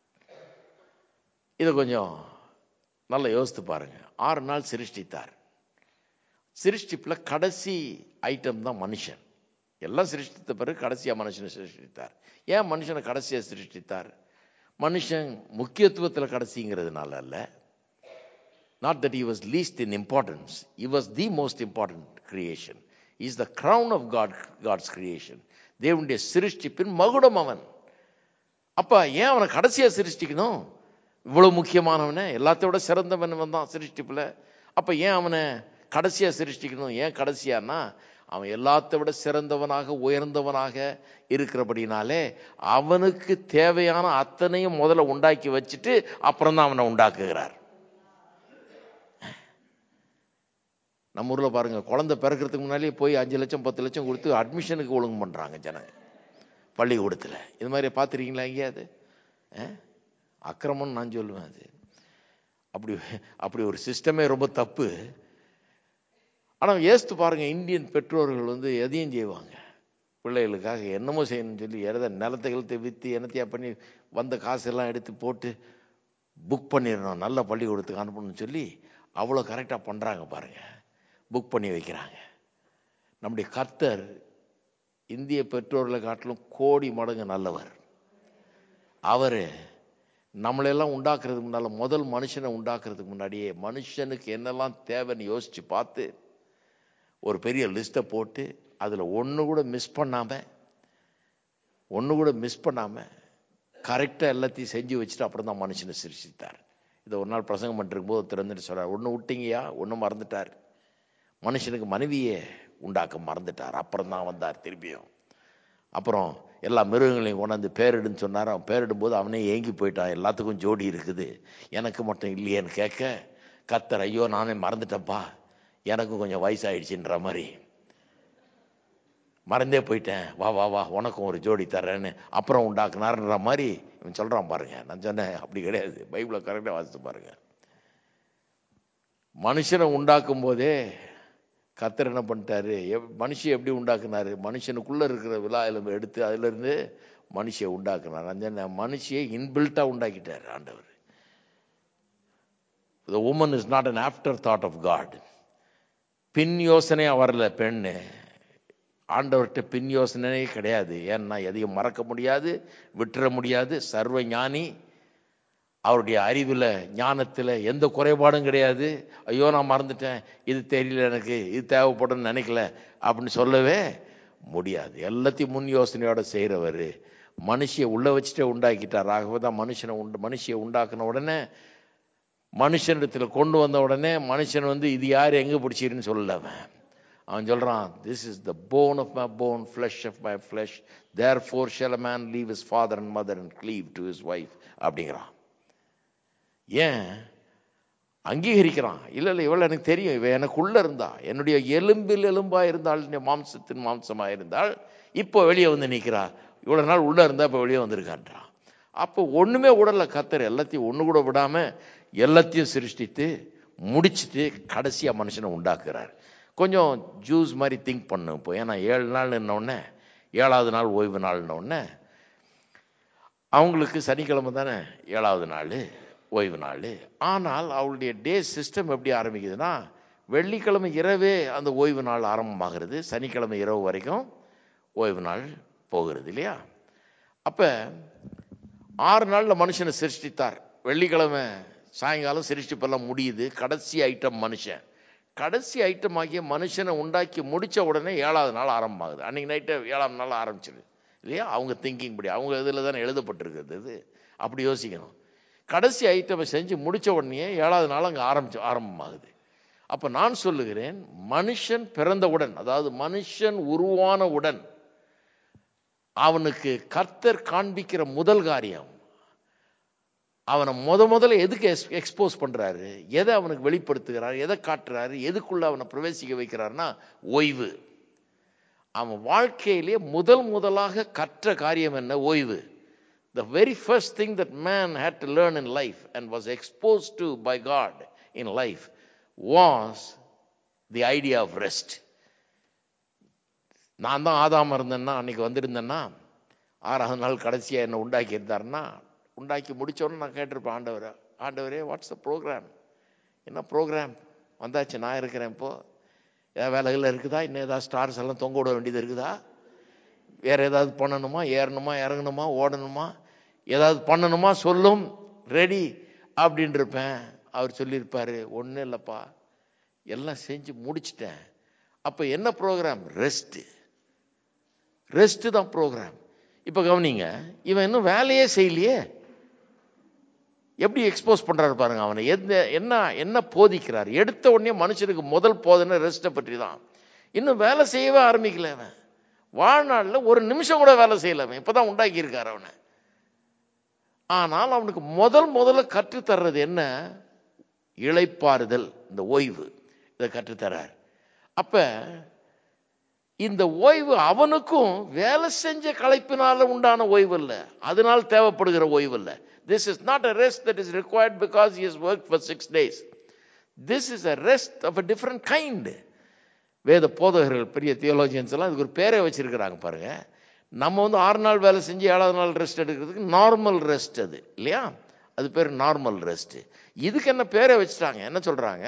இதை கொஞ்சம் நல்லா யோசித்து பாருங்க. 6 நாள் சிருஷ்டித்தார். சிருஷ்டிப்புல கடைசி ஐட்டம் தான் மனுஷன். எல்லாம் சிருஷ்டித்த பிறகு கடைசியா மனுஷனை சிருஷ்டித்தார். ஏன் மனுஷனை கடைசியா சிருஷ்டித்தார்? மனுஷன் முக்கியத்துவத்தில் கடைசிங்கிறதுனால அல்ல. Not that he was least in importance. He was the most important creation. He is the crown of God's creation. தேவனுடைய சிருஷ்டிப்பின் மகுடம் அவன். அப்ப ஏன் அவனை கடைசியா சிருஷ்டிக்கணும்? இவ்வளவு முக்கியமானவன, எல்லாத்தையோட சிறந்தவன் தான் சிருஷ்டிப்புல. அப்ப ஏன் அவனை கடைசியா சிருஷ்டிக்கணும்? ஏன் கடைசியானா, அவன் எல்லாத்தை விட சிறந்தவனாக உயர்ந்தவனாக இருக்கிறபடினாலே அவனுக்கு தேவையான அத்தனையும் முதல்ல உண்டாக்கி வச்சுட்டு அப்புறம் தான் அவனை உண்டாக்குகிறார். நம்ம ஊர்ல பாருங்க, குழந்தை பிறக்கிறதுக்கு முன்னாலேயே போய் 5 லட்சம் 10 லட்சம் கொடுத்து அட்மிஷனுக்கு ஒழுங்கு பண்றாங்க ஜனங்க பள்ளிக்கூடத்துல. இது மாதிரி பார்த்துருக்கீங்களா எங்கேயாவது? அக்கிரமம் நான் சொல்லுவேன். அது அப்படி ஒரு சிஸ்டமே ரொம்ப தப்பு. ஆனால் யோசித்து பாருங்க, இந்தியன் பெற்றோர்கள் எதையும் செய்வாங்க பிள்ளைகளுக்காக, என்னமோ செய்யணும்னு சொல்லி நிலத்தை கழுத்தை விற்று என்னத்தையா பண்ணி வந்த காசெல்லாம் எடுத்து போட்டு புக் பண்ணிடணும், நல்ல பள்ளிக்கூடத்துக்கு அனுப்பணும்னு சொல்லி அவ்வளோ கரெக்டாக பண்ணுறாங்க பாருங்க, புக் பண்ணி வைக்கிறாங்க. நம்முடைய கர்த்தர் இந்திய பெற்றோர்களை காட்டிலும் கோடி மடங்கு நல்லவர். அவர் நம்மளெல்லாம் உண்டாக்குறதுக்கு முன்னால், முதல் மனுஷனை உண்டாக்குறதுக்கு முன்னாடியே மனுஷனுக்கு என்னெல்லாம் தேவைன்னு யோசித்து பார்த்து ஒரு பெரிய லிஸ்ட்டை போட்டு அதில் ஒன்று கூட மிஸ் பண்ணாமல் கரெக்டாக எல்லாத்தையும் செஞ்சு வச்சுட்டு அப்புறம் தான் மனுஷனை சிருஷ்டித்தார். இதை ஒரு நாள் பிரசங்கம் பண்ணிருக்கும் போது திறந்துட்டு சொல்கிறார், ஒன்று விட்டீங்கயா, ஒன்று மறந்துட்டார். மனுஷனுக்கு மனைவியே உண்டாக்க மறந்துட்டார். அப்புறம் தான் வந்தார் திருப்பியும். அப்புறம் எல்லா மிருகங்களையும் கொண்டாந்து பேரிடுன்னு சொன்னார். அவன் பேரிடும்போது அவனே ஏங்கி போயிட்டான். எல்லாத்துக்கும் ஜோடி இருக்குது, எனக்கு மட்டும் இல்லையேன்னு கேட்க கர்த்தர், ஐயோ நானே மறந்துட்டேன்ப்பா, எனக்கும் கொஞ்சம் வயசாயிடுச்சுன்ற மாதிரி மறந்தே போயிட்டேன், வா வா வா உனக்கும் ஒரு ஜோடி தர்றேன்னு அப்புறம் உண்டாக்குனார்ன்ற மாதிரி இவன் சொல்கிறான் பாருங்க. நான் சொன்னேன் அப்படி கிடையாது, பைபிளை கரெக்டாக வாசித்து பாருங்க. மனுஷனை உண்டாக்கும் போதே கர்த்தர் என்ன பண்ணிட்டாரு, மனுஷன் எப்படி உண்டாக்குனாரு? மனுஷனுக்குள்ள இருக்கிற விழா எலும்பு எடுத்து அதிலிருந்து மனுஷியை உண்டாக்குனார். அந்த மனுஷியை இன்பில்ட்டா உண்டாக்கிட்டார் ஆண்டவர். The woman is not an afterthought of God. பின் யோசனையா வரல பெண்ணு, ஆண்டவர்கிட்ட பின் யோசனையே கிடையாது. ஏன்னா எதையும் மறக்க முடியாது, விட்டுற முடியாது, சர்வ ஞானி. அவருடைய அறிவில் ஞானத்தில் எந்த குறைபாடும் கிடையாது. ஐயோ நான் மறந்துட்டேன், இது தெரியல, எனக்கு இது தேவைப்படும் நினைக்கல அப்படின்னு சொல்லவே முடியாது. எல்லாத்தையும் முன் யோசனையோட செய்கிறவர். மனுஷியை உள்ள வச்சுட்டே உண்டாக்கிட்டார். ஆகவே தான் மனுஷியை உண்டாக்குன உடனே, மனுஷனிடத்தில் கொண்டு வந்த உடனே மனுஷன் இது யார் எங்கே பிடிச்சிருன்னு சொல்லல. அவன் சொல்கிறான், this is the bone of my bone, flesh of my flesh, therefore shall a man leave his father and mother and cleave to his wife அப்படிங்கிறான். ஏன் அங்கீகரிக்கிறான்? இல்லை இவள் எனக்கு தெரியும், இவ எனக்குள்ள இருந்தா, என்னுடைய எலும்பில் எலும்பா இருந்தாள், மாம்சத்தின் மாம்சமா இருந்தால், இப்போ வெளியே நிற்கிறா. இவ்வளவு நாள் உள்ள இருந்தா இப்போ வெளியே வந்திருக்கான்றான். அப்போ ஒண்ணுமே விடல கர்த்தர், எல்லாத்தையும் ஒண்ணு கூட விடாம எல்லாத்தையும் சிருஷ்டித்து முடிச்சுட்டு கடைசியா மனுஷனை உண்டாக்குறார். கொஞ்சம் ஜூஸ் மாதிரி திங்க் பண்ணும் இப்போ. ஏன்னா 7 நாள் உடனே 7வது நாள் ஓய்வு நாள்னு அவங்களுக்கு சனிக்கிழமை தானே 7வது நாள் ஓய்வு நாள். ஆனால் அவளுடைய டே சிஸ்டம் எப்படி ஆரம்பிக்குதுன்னா, வெள்ளிக்கிழமை இரவே அந்த ஓய்வு நாள் ஆரம்பமாகிறது, சனிக்கிழமை இரவு வரைக்கும் ஓய்வு நாள் போகிறது இல்லையா? அப்ப 6 நாள்ல மனுஷனை சிருஷ்டித்தார். வெள்ளிக்கிழமை சாயங்காலம் சிருஷ்டிப்பெல்லாம் முடியுது. கடைசி ஐட்டம் மனுஷன். கடைசி ஐட்டம் ஆகிய மனுஷனை உண்டாக்கி முடிச்ச உடனே 7வது நாள் ஆரம்பமாகுது. அன்னைக்கு நைட்டு 7ஆம் நாள் ஆரம்பிச்சிடுது இல்லையா? அவங்க திங்கிங் படி, அவங்க இதில் தானே எழுதப்பட்டிருக்கிறது. இது அப்படி யோசிக்கணும். கடைசி ஐட்டமை செஞ்சு முடிச்ச உடனே 7வது நாள் அங்கே ஆரம்பமாகுது. அப்ப நான் சொல்லுகிறேன், மனுஷன் பிறந்தவுடன், அதாவது மனுஷன் உருவானவுடன் அவனுக்கு கர்த்தர் காண்பிக்கிற முதல் காரியம், அவனை முதல்ல எதுக்கு எக்ஸ்போஸ் பண்றாரு, எதை அவனுக்கு வெளிப்படுத்துகிறார், எதை காட்டுறாரு, எதுக்குள்ள அவனை பிரவேசிக்க வைக்கிறார்னா ஓய்வு. அவன் வாழ்க்கையிலே முதலாக கற்ற காரியம் என்ன? ஓய்வு. The very first thing that man had to learn in life and was exposed to by God in life was the idea of rest. நான் தான் ஆதாம் இருந்தேன்னா, அன்னைக்கு வந்திருந்தேன்னா, 6வது நாள் கடைசியாக என்ன உண்டாக்கி இருந்தாருன்னா, உண்டாக்கி முடிச்சோன்னு நான் கேட்டிருப்பேன், ஆண்டவரே வாட்ஸ் த ப்ரோக்ராம், என்ன ப்ரோக்ராம் வந்தாச்சு, நான் இருக்கிறேன், இப்போ ஏதாவது வேலைகள் இருக்குதா, இன்னும் ஏதாவது ஸ்டார்ஸ் எல்லாம் தொங்க விட வேண்டியது இருக்குதா, வேற ஏதாவது பண்ணணுமா, ஏறணுமா, இறங்கணுமா, ஓடணுமா, ஏதாவது பண்ணணுமா, சொல்லும், ரெடி அப்படின்னு இருப்பேன். அவர் சொல்லியிருப்பாரு, ஒன்றும் இல்லைப்பா, எல்லாம் செஞ்சு முடிச்சிட்டேன். அப்போ என்ன ப்ரோக்ராம்? ரெஸ்ட் தான் ப்ரோக்ராம். இப்போ கவனிங்க, இவன் இன்னும் வேலையே செய்யலையே, எப்படி எக்ஸ்போஸ் பண்றாரு பாருங்க. அவனை என்ன போதிக்கிறார்? எடுத்த உடனே மனுஷனுக்கு முதல் போதனை ரெஸ்ட்டை பற்றி தான். இன்னும் வேலை செய்யவே ஆரம்பிக்கல அவன். வாழ்நாளில் ஒரு நிமிஷம் கூட வேலை செய்யல அவன். இப்பதான் உண்டாக்கி இருக்காரு அவனை. ஆனால் அவனுக்கு முதல்ல கற்றுத்தர்றது என்ன? இளைப்பாறுதல், இந்த ஓய்வு. இதை கற்றுத்தரார். அப்ப இந்த ஓய்வு அவனுக்கும் வேலை செஞ்ச களைப்பினால உண்டான ஓய்வு இல்லை, அதனால் தேவைப்படுகிற ஓய்வு இல்லை. This is not a rest that is required because he has worked for 6 days. This is a rest of a different kind. வேத போதகர்கள், பெரிய தியோலஜியன்ஸ் எல்லாம் இதுக்கு ஒரு பேரை வச்சிருக்கிறாங்க பாருங்க. நம்ம 6 நாள் வேலை செஞ்சு 7வது நாள் ரெஸ்ட் எடுக்கிறதுக்கு நார்மல் ரெஸ்ட் அது இல்லையா? அது பேர் நார்மல் ரெஸ்ட். இதுக்கு என்ன பேரை வச்சுட்டாங்க? என்ன சொல்றாங்க?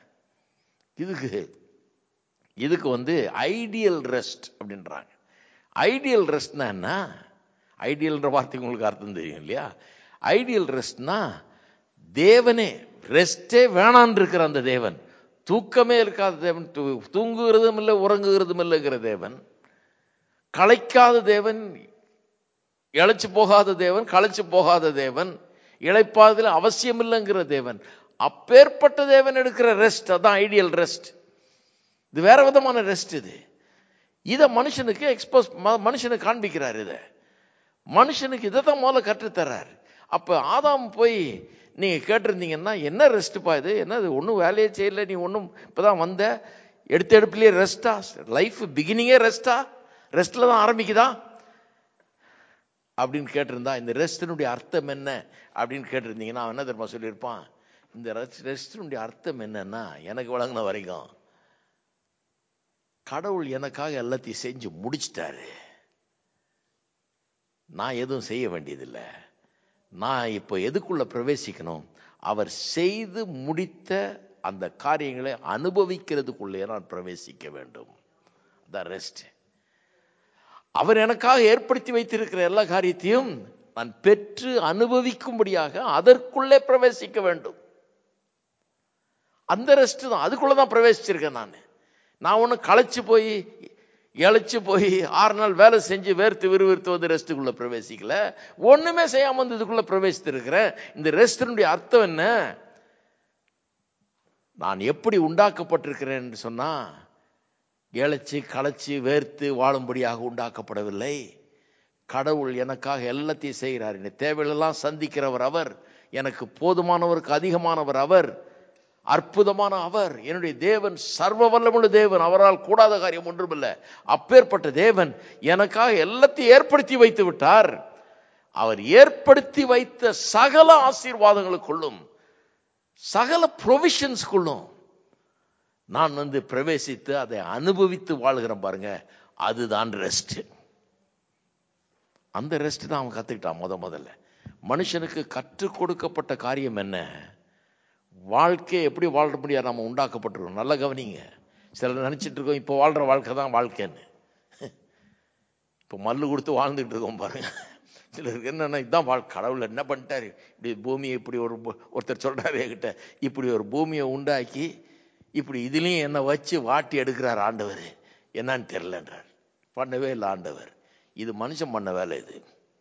இதுக்கு ஐடியல் ரெஸ்ட் அப்படின்றாங்க. ஐடியல் ரெஸ்ட்னா என்ன? ஐடியல்ன்ற வார்த்தைக்கு உங்களுக்கு அர்த்தம் தெரியும் இல்லையா? ஐடியல் ரெஸ்ட்னா தேவனே ரெஸ்டே வேணான் இருக்கிற அந்த தேவன், தூக்கமே இருக்காத தேவன், தூங்குகிறதும் இல்லை உறங்குகிறதும் இல்லைங்கிற தேவன், களைக்காத தேவன், இழைச்சு போகாத தேவன், களைச்சு போகாத தேவன், இழைப்பாதில் அவசியம் இல்லைங்கிற தேவன், அப்பேற்பட்ட தேவன் எடுக்கிற ரெஸ்ட் அதான் ஐடியல் ரெஸ்ட். இது வேற விதமான ரெஸ்ட். இதை மனுஷனுக்கு காண்பிக்கிறார். இதை மனுஷனுக்கு இதை தான் முதல்ல கற்றுத்தர்றாரு. அப்ப ஆதாம் போய் நீங்க கேட்டிருந்தீங்கன்னா, என்ன ரெஸ்ட்பா இது, என்னது ஒன்றும் வேலையே செய்யல, நீ ஒன்றும் இப்பதான் வந்த, எடுப்பிலேயே ரெஸ்டா, லைஃப் பிகினிங்கே ரெஸ்டா, ரெஸ்ட்ல தான் ஆரம்பிக்குதா அப்படின்னு கேட்டிருந்தா, இந்த ரெஸ்டினுடைய அர்த்தம் என்ன அப்படின்னு கேட்டிருந்தீங்கன்னா அவன் என்ன தெரியுமா சொல்லியிருப்பான்? இந்த ரெஸ்டினுடைய அர்த்தம் என்னன்னா, எனக்கு வழங்கின வரைக்கும் கடவுள் எனக்காக எல்லாத்தையும் செஞ்சு முடிச்சிட்டாரு, நான் எதுவும் செய்ய வேண்டியதில்லை. நான் இப்போ எதுக்குள்ள பிரவேசிக்கணும்? அவர் செய்து முடித்த அந்த காரியங்களை அனுபவிக்கிறதுக்குள்ளே நான் பிரவேசிக்க வேண்டும். ரெஸ்ட். அவர் எனக்காக ஏற்படுத்தி வைத்திருக்கிற எல்லா காரியத்தையும் நான் பெற்று அனுபவிக்கும்படியாக அதற்குள்ளே பிரவேசிக்க வேண்டும். அந்த ரெஸ்ட் தான், அதுக்குள்ளதான் பிரவேசிச்சிருக்கேன். நான் ஒண்ணு களைச்சு போய் இழைச்சு போய் 6 நாள் வேலை செஞ்சு வேர்த்து விறுவிறுத்து ரெஸ்ட்டுக்குள்ள பிரவேசிக்கல, ஒண்ணுமே செய்யாம இதுக்குள்ள பிரவேசித்து இருக்கிறேன். இந்த ரெஸ்டினுடைய அர்த்தம் என்ன? நான் எப்படி உண்டாக்கப்பட்டிருக்கிறேன் என்று சொன்னா, இழைச்சு களைச்சு வேர்த்து வாழும்படியாக உண்டாக்கப்படவில்லை. கடவுள் எனக்காக எல்லாத்தையும் செய்கிறார். என் தேவையெல்லாம் சந்திக்கிறவர் அவர், எனக்கு போதுமானவருக்கு அதிகமானவர் அவர், அற்புதமான அவர், என்னுடைய தேவன் சர்வ வல்லமுள்ள தேவன், அவரால் கூடாத காரியம் ஒன்றுமில்லை. அப்பேற்பட்ட தேவன் எனக்காக எல்லாத்தையும் ஏற்படுத்தி வைத்து விட்டார். அவர் ஏற்படுத்தி வைத்த சகல ஆசீர்வாதங்களுக்குள்ளும் சகல ப்ரொவிஷன்ஸ்குள்ளும் நான் பிரவேசித்து அதை அனுபவித்து வாழ்கிறேன் பாருங்க, அதுதான் ரெஸ்ட். அந்த ரெஸ்ட் தான் அவன் கத்துக்கிட்டான். முதல்ல மனுஷனுக்கு கற்றுக் கொடுக்கப்பட்ட காரியம் என்ன? வாழ்க்கையை எப்படி வாழ முடியாது, நம்ம உண்டாக்கப்பட்டிருக்கோம். நல்லா கவனிங்க. சிலர் நினைச்சிட்டு இருக்கோம் இப்போ வாழ்ற வாழ்க்கை தான் வாழ்க்கைன்னு. இப்போ மல்லு கொடுத்து வாழ்ந்துட்டு இருக்கோம் பாருங்க. சிலருக்கு என்னன்னா இதுதான் கடவுள் என்ன பண்ணிட்டாரு, இப்படி பூமியை இப்படி ஒருத்தர் சொல்றாரு என்கிட்ட, இப்படி ஒரு பூமியை உண்டாக்கி இப்படி இதுலயும் என்ன வச்சு வாட்டி எடுக்கிறார் ஆண்டவர், என்னன்னு தெரியலன்றார். பண்ணவே இல்லை ஆண்டவர். இது மனுஷன் பண்ண வேலை. இது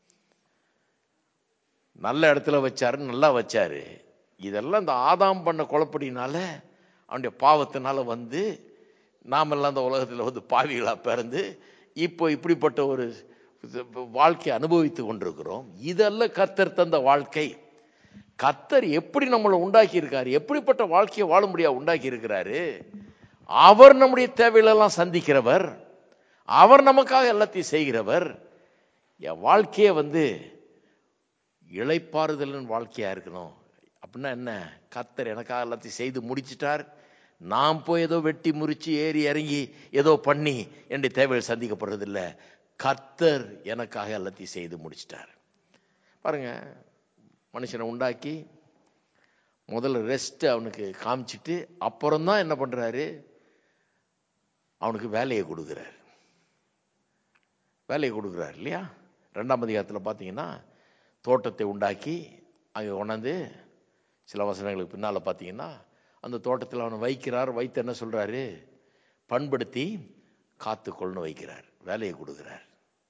நல்ல இடத்துல வச்சாரு, நல்லா வச்சாரு. இதெல்லாம் இந்த ஆதாம் பண்ண குழப்படினால, அவனுடைய பாவத்தினால வந்து நாமெல்லாம் இந்த உலகத்தில் வந்து பாவிகளா பிறந்து இப்போ இப்படிப்பட்ட ஒரு வாழ்க்கையை அனுபவித்து கொண்டிருக்கிறோம். இதெல்லாம் கர்த்தர் தந்த வாழ்க்கை. கர்த்தர் எப்படி நம்மளை உண்டாக்கி இருக்காரு, எப்படிப்பட்ட வாழ்க்கையை வாழும்படியா உண்டாக்கி இருக்கிறாரு. அவர் நம்முடைய தேவைகளெல்லாம் சந்திக்கிறவர், அவர் நமக்காக எல்லாத்தையும் செய்கிறவர். என் வாழ்க்கையை வந்து இளைப்பாறுதலின் வாழ்க்கையா இருக்கணும். அப்படின்னா என்ன, கர்த்தர் எனக்காக எல்லாத்தையும் செய்து முடிச்சிட்டார். நான் போய் ஏதோ வெட்டி முறிச்சு ஏறி இறங்கி ஏதோ பண்ணி என்னுடைய தேவைகள் சந்திக்கப்படுறது இல்லை. கர்த்தர் எனக்காக எல்லாத்தையும் செய்து முடிச்சிட்டார். பாருங்க, மனுஷனை உண்டாக்கி முதல்ல ரெஸ்ட் அவனுக்கு காமிச்சிட்டு அப்புறம்தான் என்ன பண்றாரு, அவனுக்கு வேலையை கொடுக்கிறார். வேலையை கொடுக்கிறார் இல்லையா? 2ஆம் அதிகாரத்தில் பார்த்தீங்கன்னா, தோட்டத்தை உண்டாக்கி அங்கே கொண்டாந்து சில வசனங்களுக்கு பின்னால் பார்த்தீங்கன்னா, அந்த தோட்டத்தில் அவனை வைக்கிறார். வைத்து என்ன சொல்றாரு, பண்படுத்தி காத்துக்கொள்னு வைக்கிறார். வேலையை கொடுக்கிறார்.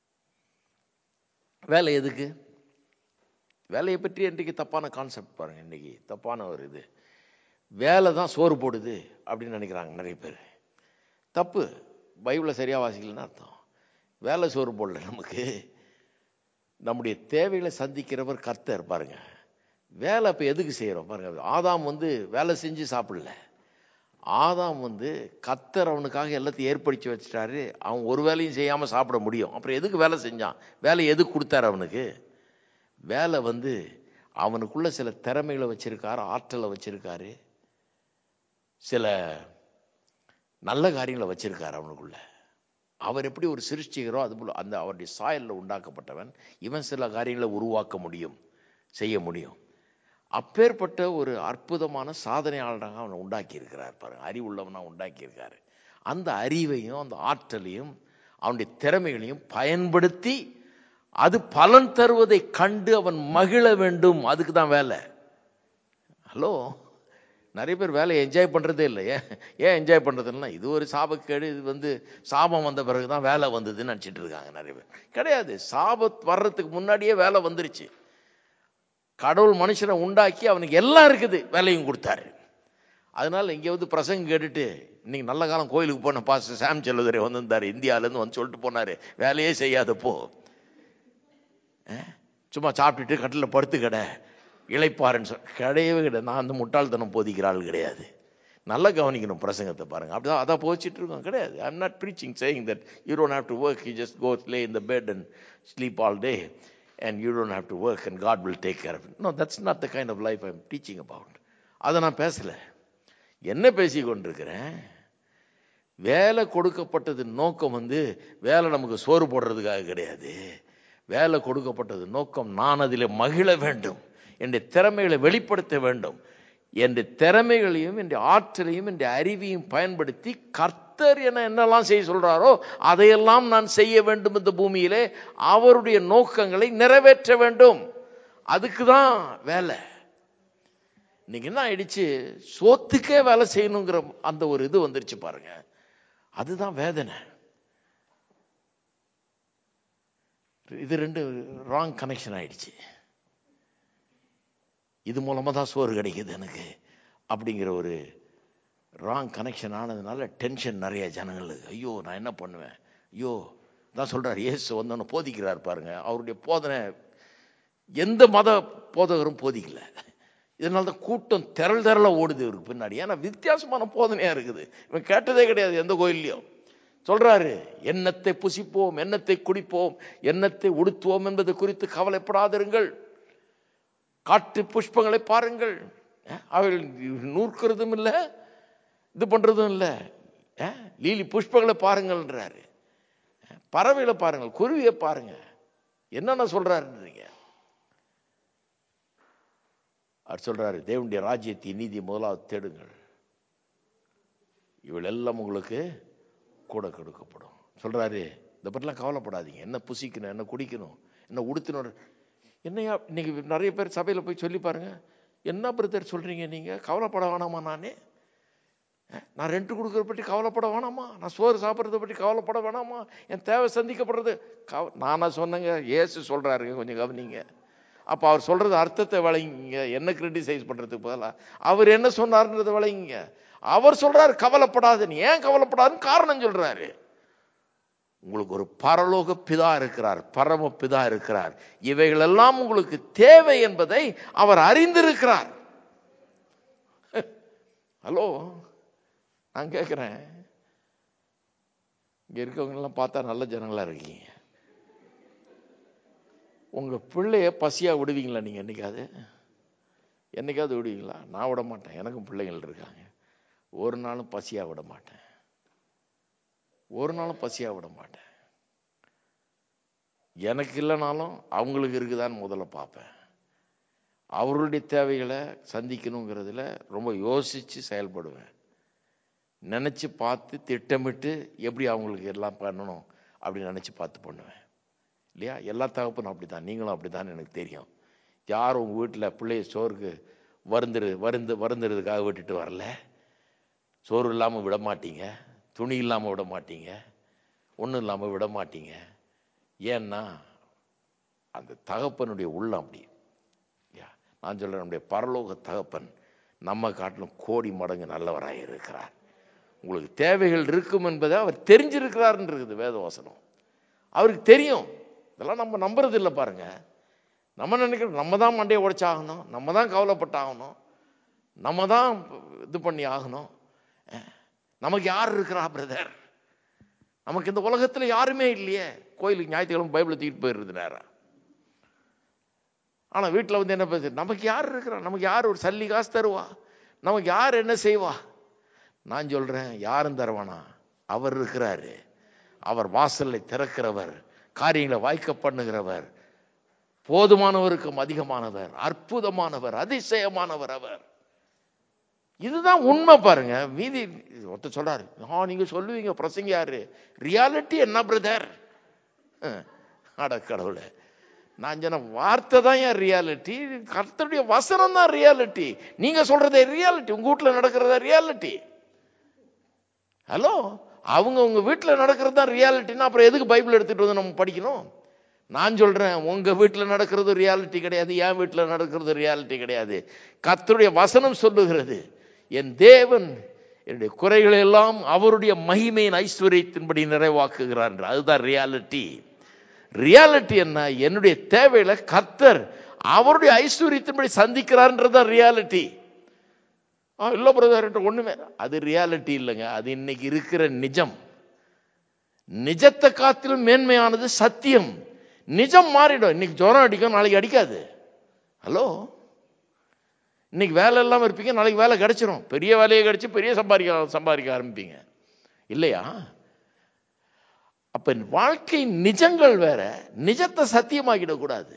வேலை எதுக்கு? வேலையை பற்றி இன்றைக்கு தப்பான கான்செப்ட் பாருங்க. இன்னைக்கு தப்பான ஒரு இது, வேலை தான் சோறு போடுது அப்படின்னு நினைக்கிறாங்க நிறைய பேர். தப்பு. பைபிளை சரியா வாசிக்கலன்னு அர்த்தம். வேலை சோறு போடல நமக்கு. நம்முடைய தேவைகளை சந்திக்கிறவர் கர்த்தர். பாருங்க, வேலை இப்போ எதுக்கு செய்கிறோம் பாருங்க. ஆதாம் வந்து வேலை செஞ்சு சாப்பிடல. ஆதாம் வந்து கர்த்தர் அவனுக்காக எல்லாத்தையும் ஏற்படுத்தி வச்சுட்டாரு. அவன் ஒரு வேலையும் செய்யாமல் சாப்பிட முடியும். அப்புறம் எதுக்கு வேலை செஞ்சான்? வேலை எதுக்கு கொடுத்தாரு அவனுக்கு? வேலை வந்து அவனுக்குள்ள சில திறமைகளை வச்சிருக்காரு, ஆற்றலை வச்சிருக்காரு, சில நல்ல காரியங்களை வச்சிருக்காரு அவனுக்குள்ள. அவர் எப்படி ஒரு சிருஷ்டிகரோ அதுபோல் அந்த அவருடைய சாயலில் உண்டாக்கப்பட்டவன். இவன் சில காரியங்களை உருவாக்க முடியும், செய்ய முடியும். அப்பேற்பட்ட ஒரு அற்புதமான சாதனையாளராக அவனை உண்டாக்கி இருக்கிறார் பாருங்க. அறிவுள்ளவனா உண்டாக்கி இருக்காரு. அந்த அறிவையும் அந்த ஆற்றலையும் அவனுடைய திறமைகளையும் பயன்படுத்தி அது பலன் தருவதை கண்டு அவன் மகிழ வேண்டும். அதுக்கு தான் வேலை. ஹலோ, நிறைய பேர் வேலையை என்ஜாய் பண்றதே இல்லை. ஏன் என்ஜாய் பண்றதுன்னா, இது ஒரு சாபக்கேடு, இது வந்து சாபம் வந்த பிறகுதான் வேலை வந்ததுன்னு நினைச்சிட்டு இருக்காங்க நிறைய பேர். கிடையாது, சாபத் வர்றதுக்கு முன்னாடியே வேலை வந்துருச்சு. கடவுள் மனுஷனை உண்டாக்கி அவனுக்கு எல்லாம் இருக்குது, வேலையும் கொடுத்தாரு. அதனால இங்க வந்து பிரசங்கம் கேட்டுட்டு, இன்னைக்கு நல்ல காலம் கோயிலுக்கு போன பாஸ்டர் சாம் செல்லுதுரை வந்திருந்தாரு, இந்தியாவிலேருந்து வந்து சொல்லிட்டு போனாரு, வேலையே செய்யாதப்போ சும்மா சாப்பிட்டுட்டு கட்டில் படுத்து கடை இளைப்பாருன்னு கிடையவே கிடையாது. நான் அந்த முட்டாள்தனம் போதிக்கிற ஆள் கிடையாது. நல்லா கவனிக்கணும் பிரசங்கத்தை பாருங்க. அப்படிதான் அதான் போதிச்சிட்டு இருக்கோம். கிடையாது. I am not preaching saying that you don't have to work, you just go lay in the bed and sleep all day and you don't have to work and God will take care of it. No, that's not the kind of life I'm teaching about. அதை நான் பேசல. என்ன பேசி கொண்டிருக்கிறேன், வேலை கொடுக்கப்பட்டது நோக்கம் வந்து வேலை நமக்கு சோறு போடுறதுக்காக கிடையாது. வேலை கொடுக்கப்பட்டது நோக்கம், நான் அதில் மகிழ வேண்டும், என்னுடைய திறமைகளை வெளிப்படுத்த வேண்டும். என்னுடைய திறமைகளையும் என்னுடைய ஆற்றலையும் என்னுடைய அறிவையும் பயன்படுத்தி கர்த்தர் என்னெல்லாம் செய்ய சொல்றாரோ அதையெல்லாம் நான் செய்ய வேண்டும். இந்த பூமியிலே அவருடைய நோக்கங்களை நிறைவேற்ற வேண்டும். அதுக்கு தான் வேலை. இன்னைக்கு என்ன ஆயிடுச்சு, சோத்துக்கே வேலை செய்யணுங்கிற அந்த ஒரு இது வந்துருச்சு பாருங்க. அதுதான் வேதனை. இது ரெண்டு ராங் கனெக்ஷன் ஆயிடுச்சு. இது மூலமா தான் சோறு கிடைக்குது எனக்கு அப்படிங்கிற ஒரு ராங் கனெக்ஷன் ஆனதுனால டென்ஷன் நிறைய ஜனங்களுக்கு. ஐயோ நான் என்ன பண்ணுவேன், ஐயோ தான் சொல்றாரு. இயேசு வந்தவன போதிக்கிறார் பாருங்க. அவருடைய போதனை எந்த மத போதகரும் போதிக்கல. இதனால தான் கூட்டம் திரள ஓடுது இவருக்கு பின்னாடி. ஏன்னா வித்தியாசமான போதனையா இருக்குது. இவன் கேட்டதே கிடையாது எந்த கோயிலையும். சொல்றாரு, எண்ணத்தை புசிப்போம், எண்ணத்தை குடிப்போம், எண்ணத்தை உடுத்துவோம் என்பது குறித்து கவலைப்படாதிருங்கள். காட்டு புஷ்பங்களை பாருங்கள், அவர்கள் நூற்கிறதும் இல்லை, இது பண்றதும் இல்லை. லீலி புஷ்பங்களை பாருங்கள்ன்றாரு. பறவைகளை பாருங்கள், குருவியை பாருங்க, என்னென்ன சொல்றாருன்றீங்க. அவர் சொல்றாரு, தேவனுடைய ராஜ்யத்தை நீதி முதலாவது தேடுங்கள், இவள் எல்லாம் உங்களுக்கு கூட கொடுக்கப்படும் சொல்றாரு. இந்த பற்றிலாம் கவலைப்படாதீங்க. என்ன புசிக்கணும், என்ன குடிக்கணும், என்ன உடுத்தணும். என்னையா இன்னைக்கு நிறைய பேர் சபையில் போய் சொல்லி பாருங்க, என்ன பிரதர் சொல்றீங்க நீங்க, கவலைப்பட வேணாமா, நான் ரெண்ட் கொடுக்கறத பற்றி கவலைப்பட வேணாமா, நான் சோறு சாப்பிட்றத பற்றி கவலைப்பட வேணாமா, என் தேவை சந்திக்கப்படுறது நானா சொன்னேங்க? இயேசு சொல்றாருங்க, கொஞ்சம் கவனிங்க. அப்ப அவர் சொல்றது அர்த்தத்தை வழங்கிங்க, என்ன கிரிட்டிசைஸ் பண்றதுக்கு பதிலாக அவர் என்ன சொன்னார்ன்றதை வழங்கிங்க. அவர் சொல்றாரு கவலைப்படாதுன்னு. ஏன் கவலைப்படாதுன்னு காரணம் சொல்றாரு. உங்களுக்கு ஒரு பரலோக பிதா இருக்கிறார், பரம பிதா இருக்கிறார். இவைகள் எல்லாம் உங்களுக்கு தேவை என்பதை அவர் அறிந்திருக்கிறார். ஹலோ, நான் கேட்கிறேன், இங்க இருக்கவங்க எல்லாம் பார்த்தா நல்ல ஜனங்களா இருக்கீங்க. உங்க பிள்ளைய பசியா விடுவீங்களா நீங்க? என்னைக்காவது விடுவீங்களா? நான் விட மாட்டேன். எனக்கும் பிள்ளைகள் இருக்காங்க. ஒரு நாளும் பசியா விட மாட்டேன். ஒரு நாளும் பசியா விட மாட்டேன். எனக்கு இல்லைனாலும் அவங்களுக்கு இருக்குதான்னு முதல்ல பார்ப்பேன். அவர்களுடைய தேவைகளை சந்திக்கணுங்கிறதுல ரொம்ப யோசிச்சு செயல்படுவேன். நினைச்சு பார்த்து திட்டமிட்டு எப்படி அவங்களுக்கு எல்லாம் பண்ணணும் அப்படின்னு நினைச்சு பார்த்து பண்ணுவேன். இல்லையா? எல்லா தகப்பனும் அப்படித்தான், நீங்களும் அப்படித்தான். எனக்கு தெரியும். யாரும் உங்க வீட்டில் பிள்ளைய சோறுக்கு வருந்துறதுக்காக விட்டுட்டு வரல. சோறு இல்லாமல் விட மாட்டீங்க, துணி இல்லாமல் விட மாட்டீங்க, ஒன்றும் இல்லாமல் விட மாட்டீங்க. ஏன்னா அந்த தகப்பனுடைய உள்ளம் அப்படி. நான் சொல்றேன், நம்முடைய பரலோக தகப்பன் நம்ம காட்டிலும் கோடி மடங்கு நல்லவராக இருக்கிறார். உங்களுக்கு தேவைகள் இருக்கும் என்பதை அவர் தெரிஞ்சிருக்கிறார்ன்றது வேதவசனம். அவருக்கு தெரியும். இதெல்லாம் நம்ம நம்புறது இல்லை பாருங்க. நம்ம நினைக்கிறோம் நம்ம தான் மண்டையை உடைச்சாகணும், நம்ம தான் கவலைப்பட்டாகணும், நம்ம தான் இது பண்ணி ஆகணும். நமக்கு யார் இருக்கிறா பிரதர்? நமக்கு இந்த உலகத்துல யாருமே இல்லையே. கோயிலுக்கு ஞாயிற்றுக்கிழமை பைபிளை தூக்கிட்டு போயிடுறது நேரம். ஆனா வீட்டில் வந்து என்ன பேச, நமக்கு யார் இருக்கிறா, நமக்கு யார் ஒரு சல்லி காசு தருவா, நமக்கு யார் என்ன செய்வா? நான் சொல்றேன், யாரும் தருவானா? அவர் இருக்கிறாரு. அவர் வாசலை திறக்கிறவர், காரியங்களை வாய்க்க பண்ணுகிறவர், போதுமானவருக்கும் அதிகமானவர், அற்புதமானவர், அதிசயமானவர் அவர். இதுதான் உண்மை பாருங்க. மீதி ஒருத்தர் சொல்றாரு, நீங்க சொல்லுவீங்க பிரசங்க யாரு, ரியாலிட்டி என்ன பிரதர்? அட கடவுளே, நான் சொன்ன வார்த்தை தான் என் ரியாலிட்டி, கர்த்தருடைய வசனம் தான் ரியாலிட்டி. நீங்க சொல்றதே ரியாலிட்டி, உங்க வீட்டுல நடக்கிறதா ரியாலிட்டி. ஹலோ, அவங்க உங்க வீட்டுல நடக்கிறது தான் ரியாலிட்டின்னா அப்புறம் எதுக்கு பைபிள் எடுத்துட்டு வந்து நம்ம படிக்கணும்? நான் சொல்றேன், உங்க வீட்டுல நடக்கிறது ரியாலிட்டி கிடையாது, என் வீட்டுல நடக்கிறது ரியாலிட்டி கிடையாது. கர்த்தருடைய வசனம் சொல்லுகிறது, என் தேவன் என்னுடைய குறைகளை எல்லாம் அவருடைய மகிமையின் ஐஸ்வர்யத்தின்படி நிறைவாக்குகிறார். அதுதான் ரியாலிட்டி. ரியாலிட்டி என்ன? என்னுடைய தேவையில கர்த்தர் அவருடைய ஐஸ்வர்யத்தின்படி சந்திக்கிறார்ன்றதான் ரியாலிட்டி. இல்ல பிரதர் ஒண்ணுமே, அது ரியாலிட்டி இல்லைங்க. அது இன்னைக்கு இருக்கிற நிஜம். நிஜத்தை காத்திலும் மேன்மையானது சத்தியம். நிஜம் மாறிடும். இன்னைக்கு ஜுரம் அடிக்கும், நாளைக்கு அடிக்காது. ஹலோ, இன்னைக்கு வேலை இல்லாம இருப்பீங்க, நாளைக்கு வேலை கிடைச்சிரும். பெரிய வேலையை கிடைச்சி பெரிய சம்பாதிக்க ஆரம்பிப்பீங்க இல்லையா? அப்ப வாழ்க்கை நிஜங்கள் வேற, நிஜத்தை சத்தியமாக்கிடக்கூடாது.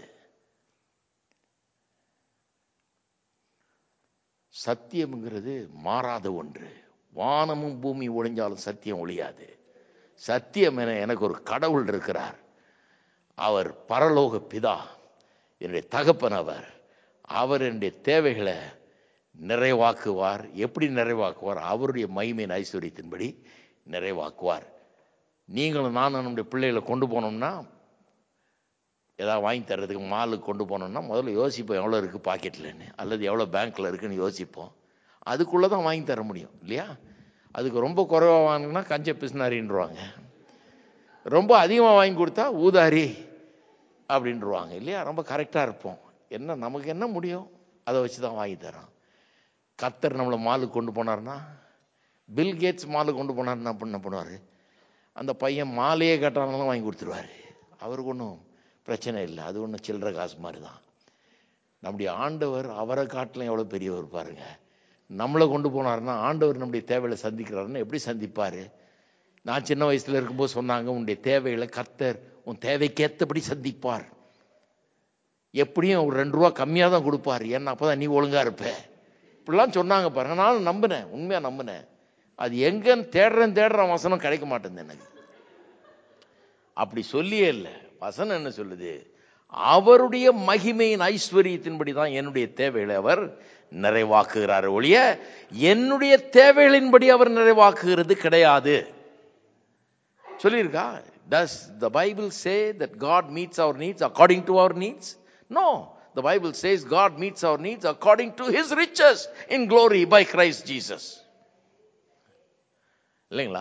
சத்தியம்ங்கிறது மாறாத ஒன்று. வானமும் பூமி ஒழிஞ்சாலும் சத்தியம் ஒழியாது. சத்தியம் என எனக்கு ஒரு கடவுள் இருக்கிறார். அவர் பரலோக பிதா, என்னுடைய தகப்பன். அவர் என்னுடைய தேவைகளை நிறைவாக்குவார். எப்படி நிறைவாக்குவார்? அவருடைய மகிமையின் ஐஸ்வர்யத்தின்படி நிறைவாக்குவார். நீங்களும் நானும் நம்முடைய பிள்ளைகளை கொண்டு போனோம்னா, ஏதாவது வாங்கி தர்றதுக்கு மாலுக்கு கொண்டு போனோம்னா முதல்ல யோசிப்போம் எவ்வளோ இருக்குது பாக்கெட்லன்னு, அல்லது எவ்வளோ பேங்க்கில் இருக்குன்னு யோசிப்போம். அதுக்குள்ளே தான் வாங்கி தர முடியும் இல்லையா? அதுக்கு ரொம்ப குறைவாக வாங்கினா கஞ்ச பிசினாரின்றாங்க, ரொம்ப அதிகமாக வாங்கி கொடுத்தா ஊதாரி அப்படின்றாங்க இல்லையா? ரொம்ப கரெக்டாக இருப்போம். என்ன நமக்கு என்ன முடியும் அதை வச்சு தான் வாங்கி தரோம். கர்த்தர் நம்மளை மாலுக்கு கொண்டு போனார்னா, பில் கேட்ஸ் மாலுக்கு கொண்டு போனார்னா என்ன பண்ணுவார்? அந்த பையன் மாலையே கேட்டாலும் வாங்கி கொடுத்துருவார். அவருக்கு ஒன்றும் பிரச்சனை இல்லை. அது ஒன்றும் சில்லற காசு மாதிரி தான். நம்முடைய ஆண்டவர் அவரை காட்டிலும் எவ்வளோ பெரியவர் பாருங்க. நம்மளை கொண்டு போனார்னா, ஆண்டவர் நம்முடைய தேவைகளை சந்திக்கிறாருன்னா எப்படி சந்திப்பார்? நான் சின்ன வயசுல இருக்கும்போது சொன்னாங்க, உன்னுடைய தேவைகளை கர்த்தர் உன் தேவைக்கேற்றபடி சந்திப்பார். எப்படியும் ஒரு 2 ரூபா கம்மியாக தான் கொடுப்பார், ஏன்னா அப்போதான் நீ ஒழுங்கா இருப்ப. இப்படிலாம் சொன்னாங்க பாருங்க. நானும் நம்பினேன், உண்மையா நம்பினேன். அது எங்கன்னு தேடுறேன் வசனம் கிடைக்க மாட்டேங்குது எனக்கு. அப்படி சொல்லியே இல்லை. வசனம் என்ன சொல்லுது? அவருடைய மகிமையின் ஐஸ்வர்யத்தின்படி தான் என்னுடைய தேவைகளை அவர் நிறைவாக்குகிறார் ஒழிய என்னுடைய தேவைகளின்படி அவர் நிறைவாக்குகிறது கிடையாது. சொல்லியிருக்கா? Does the Bible say that God meets our needs according to our needs? No. The Bible says God meets our needs according to his riches in glory by Christ Jesus. இல்லைங்களா?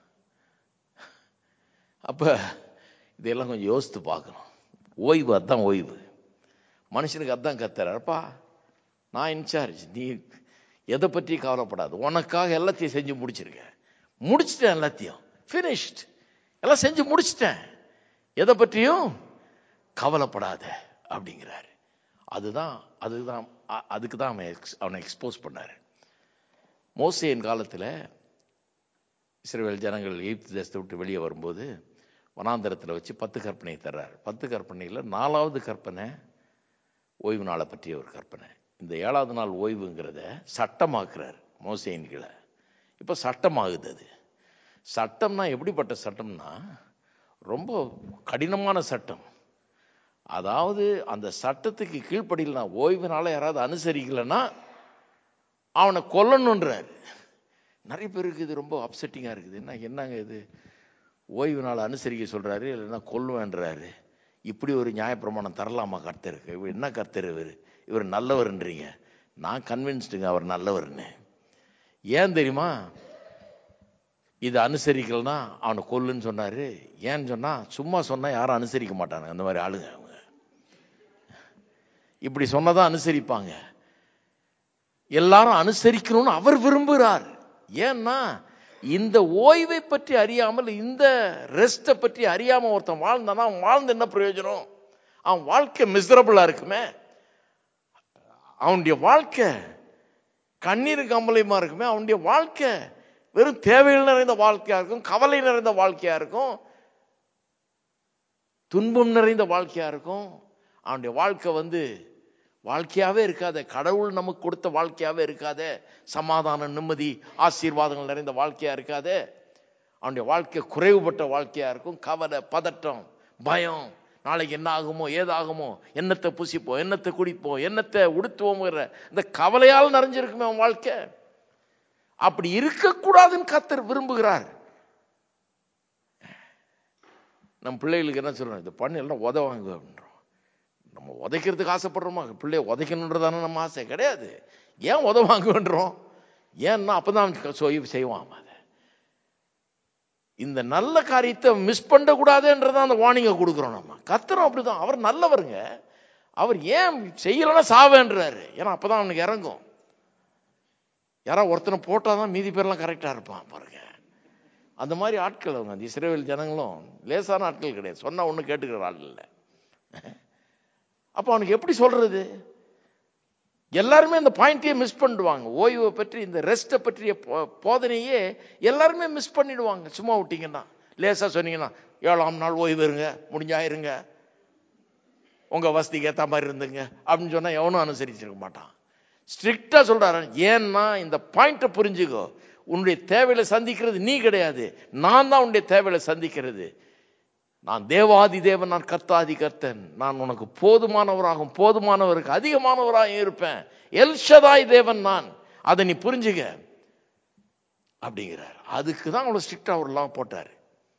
அப்ப இதெல்லாம் கொஞ்சம் யோசித்து பார்க்கணும். ஓய்வு, அதான் ஓய்வு. மனுஷனுக்கு அதான் கத்துறாருப்பா, நான் இன்சார்ஜ், நீ எதை பற்றி கவலைப்படாது, உனக்காக எல்லாத்தையும் செஞ்சு முடிச்சிட்டேன், எல்லாத்தையும் ஃபினிஷ்ட், எல்லாம் செஞ்சு முடிச்சிட்டேன், எதை பற்றியும் கவலைப்படாத அப்படிங்கிறாரு. அதுக்கு தான் அவனை எக்ஸ்போஸ் பண்ணாரு. மோசேயின் காலத்தில் இஸ்ரவேல் ஜனங்கள் எகிப்து தேசத்தை விட்டு வெளியே வரும்போது வனாந்தரத்தில் வச்சு 10 கற்பனை தர்றார். 10 கற்பனையில் 4வது கற்பனை ஓய்வு நாளை பற்றிய ஒரு கற்பனை. இந்த 7வது நாள் ஓய்வுங்கிறத சட்டமாக்குறார் மோசேயின் கீழே. இப்போ சட்டமாகுது. அது சட்டம்னா எப்படிப்பட்ட சட்டம்னா ரொம்ப கடினமான சட்டம். அதாவது அந்த சட்டத்துக்கு கீழ்ப்படியலனா, ஓய்வு நாளை யாராவது அனுசரிக்கலைன்னா அவனை கொல்லணுன்றார். நிறைய பேருக்கு இது ரொம்ப அப்செட்டிங்காக இருக்குது. என்னங்க இது, ஓய்வு நாள் அனுசரிக்க சொல்கிறாரு, இல்லைன்னா கொல்லுவேன்றாரு. இப்படி ஒரு நியாயப்பிரமாணம் தரலாமா கர்த்தருக்கு? இவர் என்ன கர்த்தர், இவர் நல்லவர்ன்றீங்க. நான் கன்வின்ஸ்டுங்க அவர் நல்லவர்னு. ஏன் தெரியுமா? இது அனுசரிக்கலன்னா அவனை கொல்லுன்னு சொன்னார். ஏன்னு சொன்னால், சும்மா சொன்னால் யாரும் அனுசரிக்க மாட்டாங்க. அந்த மாதிரி ஆளுங்க அவங்க. இப்படி சொன்னதான் அனுசரிப்பாங்க. எல்லாரும் அனுசரிக்கணும்னு அவர் விரும்புகிறார். ஏன்னா இந்த ஓய்வை பற்றி அறியாமல், இந்த ரெஸ்ட்டை பற்றி அறியாமல் ஒருத்தன் வாழ்ந்தானா அவன் வாழ்ந்து என்ன பிரயோஜனம்? அவன் வாழ்க்கை மிசரபிளா இருக்குமே, அவனுடைய வாழ்க்கை கண்ணீர் கம்பளையுமா இருக்குமே, அவனுடைய வாழ்க்கை வெறும் தேவைகள் நிறைந்த வாழ்க்கையா இருக்கும், கவலை நிறைந்த வாழ்க்கையா இருக்கும், துன்பம் நிறைந்த வாழ்க்கையா இருக்கும். அவனுடைய வாழ்க்கை வாழ்க்கையாவே இருக்காத, கடவுள் நமக்கு கொடுத்த வாழ்க்கையாவே இருக்காத, சமாதானம், நிம்மதி, ஆசீர்வாதங்கள் நிறைந்த வாழ்க்கையா இருக்காத. அவனுடைய வாழ்க்கை குறைவுபட்ட வாழ்க்கையா இருக்கும். கவலை, பதட்டம், பயம், நாளைக்கு என்ன ஆகுமோ, ஏதாகுமோ, என்னத்தை புசிப்போம், என்னத்தை குடிப்போம், என்னத்தை உடுத்துவோங்கிற இந்த கவலையால் நிறைஞ்சிருக்குமே அவன் வாழ்க்கை. அப்படி இருக்கக்கூடாதுன்னு கர்த்தர் விரும்புகிறார். நம் பிள்ளைகளுக்கு என்ன சொல்றோம்? இது பண்ண எல்லாம் உதவாங்க அப்படின்றோம். நம்ம உதைக்கிறதுக்கு ஆசைப்படுறோமா? பிள்ளைய உதைக்கணுன்றதானே நம்ம ஆசை கிடையாது. ஏன் உதவாங்கன்றோம்? ஏன்னா அப்பதான் செய்வான். அதை இந்த நல்ல காரியத்தை மிஸ் பண்ணக்கூடாதுன்றதான் அந்த வார்னிங்கை கொடுக்குறோம் நம்ம. கர்த்தரும் அப்படிதான், அவர் நல்லவருங்க. அவர் ஏன் செய்யலன்னா சாவேன்றாரு. ஏன்னா அப்பதான் அவனுக்கு இறங்கும். யாராவது ஒருத்தனை போட்டாதான் மீதி பேர்லாம் கரெக்டா இருப்பான் பாருங்க. அந்த மாதிரி ஆட்கள் அவங்க. அந்த இஸ்ரவேல் ஜனங்களும் லேசான ஆட்கள் கிடையாது. சொன்னா ஒண்ணு கேட்டுக்கிற ஆள் இல்லை. அப்ப அவனுக்கு எப்படி சொல்றது? எல்லாருமே இந்த பாயிண்டையே மிஸ் பண்ணிடுவாங்க. ஓய்வை பற்றி, இந்த ரெஸ்ட்டை பற்றிய போதனையே எல்லாருமே மிஸ் பண்ணிடுவாங்க. சும்மா விட்டீங்கன்னா, லேசா சொன்னீங்கன்னா, 7ஆம் நாள் ஓய்வு இருங்க, முடிஞ்சா இருங்க, உங்க வசதிக்கு ஏற்ற மாதிரி இருந்துங்க அப்படின்னு சொன்னா எவனும் அனுசரிச்சிருக்க மாட்டான். ஸ்ட்ரிக்டா சொல்றாரு. ஏன்னா இந்த பாயிண்ட புரிஞ்சுக்கோ, உன்னுடைய தேவைகளை சந்திக்கிறது நீ கிடையாது, நான் தான் உன்னுடைய தேவைகளை சந்திக்கிறது. நான் தேவாதி தேவன், நான் கர்த்தாதி கர்த்தன், நான் உனக்கு போதுமானவராகும், போதுமானவருக்கு அதிகமானவராக இருப்பேன். எல்ஷதாய் தேவன் நான், அதை நீ புரிஞ்சுக்க அப்படிங்கிறார். அதுக்கு தான் அவ்வளவு ஸ்ட்ரிக்டா ஒரு லா போட்டாரு.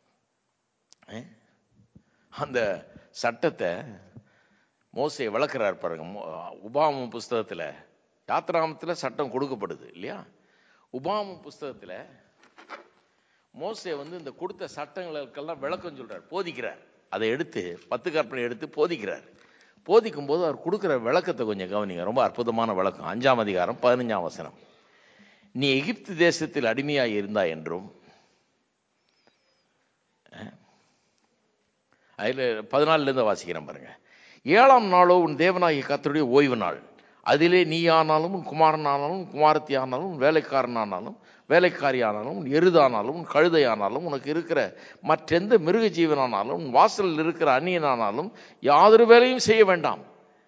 அந்த சட்டத்தை மோசே விளக்குறார் பாருங்க. உபாகமம் புஸ்தகத்துல, யாத்திராகமத்துல சட்டம் கொடுக்கப்படுது இல்லையா? உபாகமம் புஸ்தகத்துல மோசே இந்த கொடுத்த சட்டங்களுக்கெல்லாம் விளக்கம் சொல்றார், போதிக்கிறார். அதை எடுத்து 10 கற்பனை எடுத்து போதிக்கிறார். போதிக்கும் போது அவர் கொடுக்கிற விளக்கத்தை கொஞ்சம் கவனிங்க. ரொம்ப அற்புதமான விளக்கம். 5ஆம் அதிகாரம் 15ஆம் வசனம். நீ எகிப்து தேசத்தில் அடிமையாய் இருந்தாய் என்றும், அதுல 14ல இருந்து வாசிக்கிறேன் பாருங்க. 7ஆம் நாளோ உன் தேவனாகிய கர்த்தருடைய ஓய்வு நாள். அதிலே நீ ஆனாலும், உன் குமாரன் ஆனாலும், குமாரத்தி ஆனாலும், உன் வேலைக்காரன் ஆனாலும், வேலைக்காரி ஆனாலும், உன் எருதானாலும், உன் கழுதை ஆனாலும், உனக்கு இருக்கிற மற்றெந்த மிருக ஜீவனானாலும், உன் வாசலில் இருக்கிற அந்நியனானாலும் யாதொரு வேலையும் செய்ய வேண்டாம்.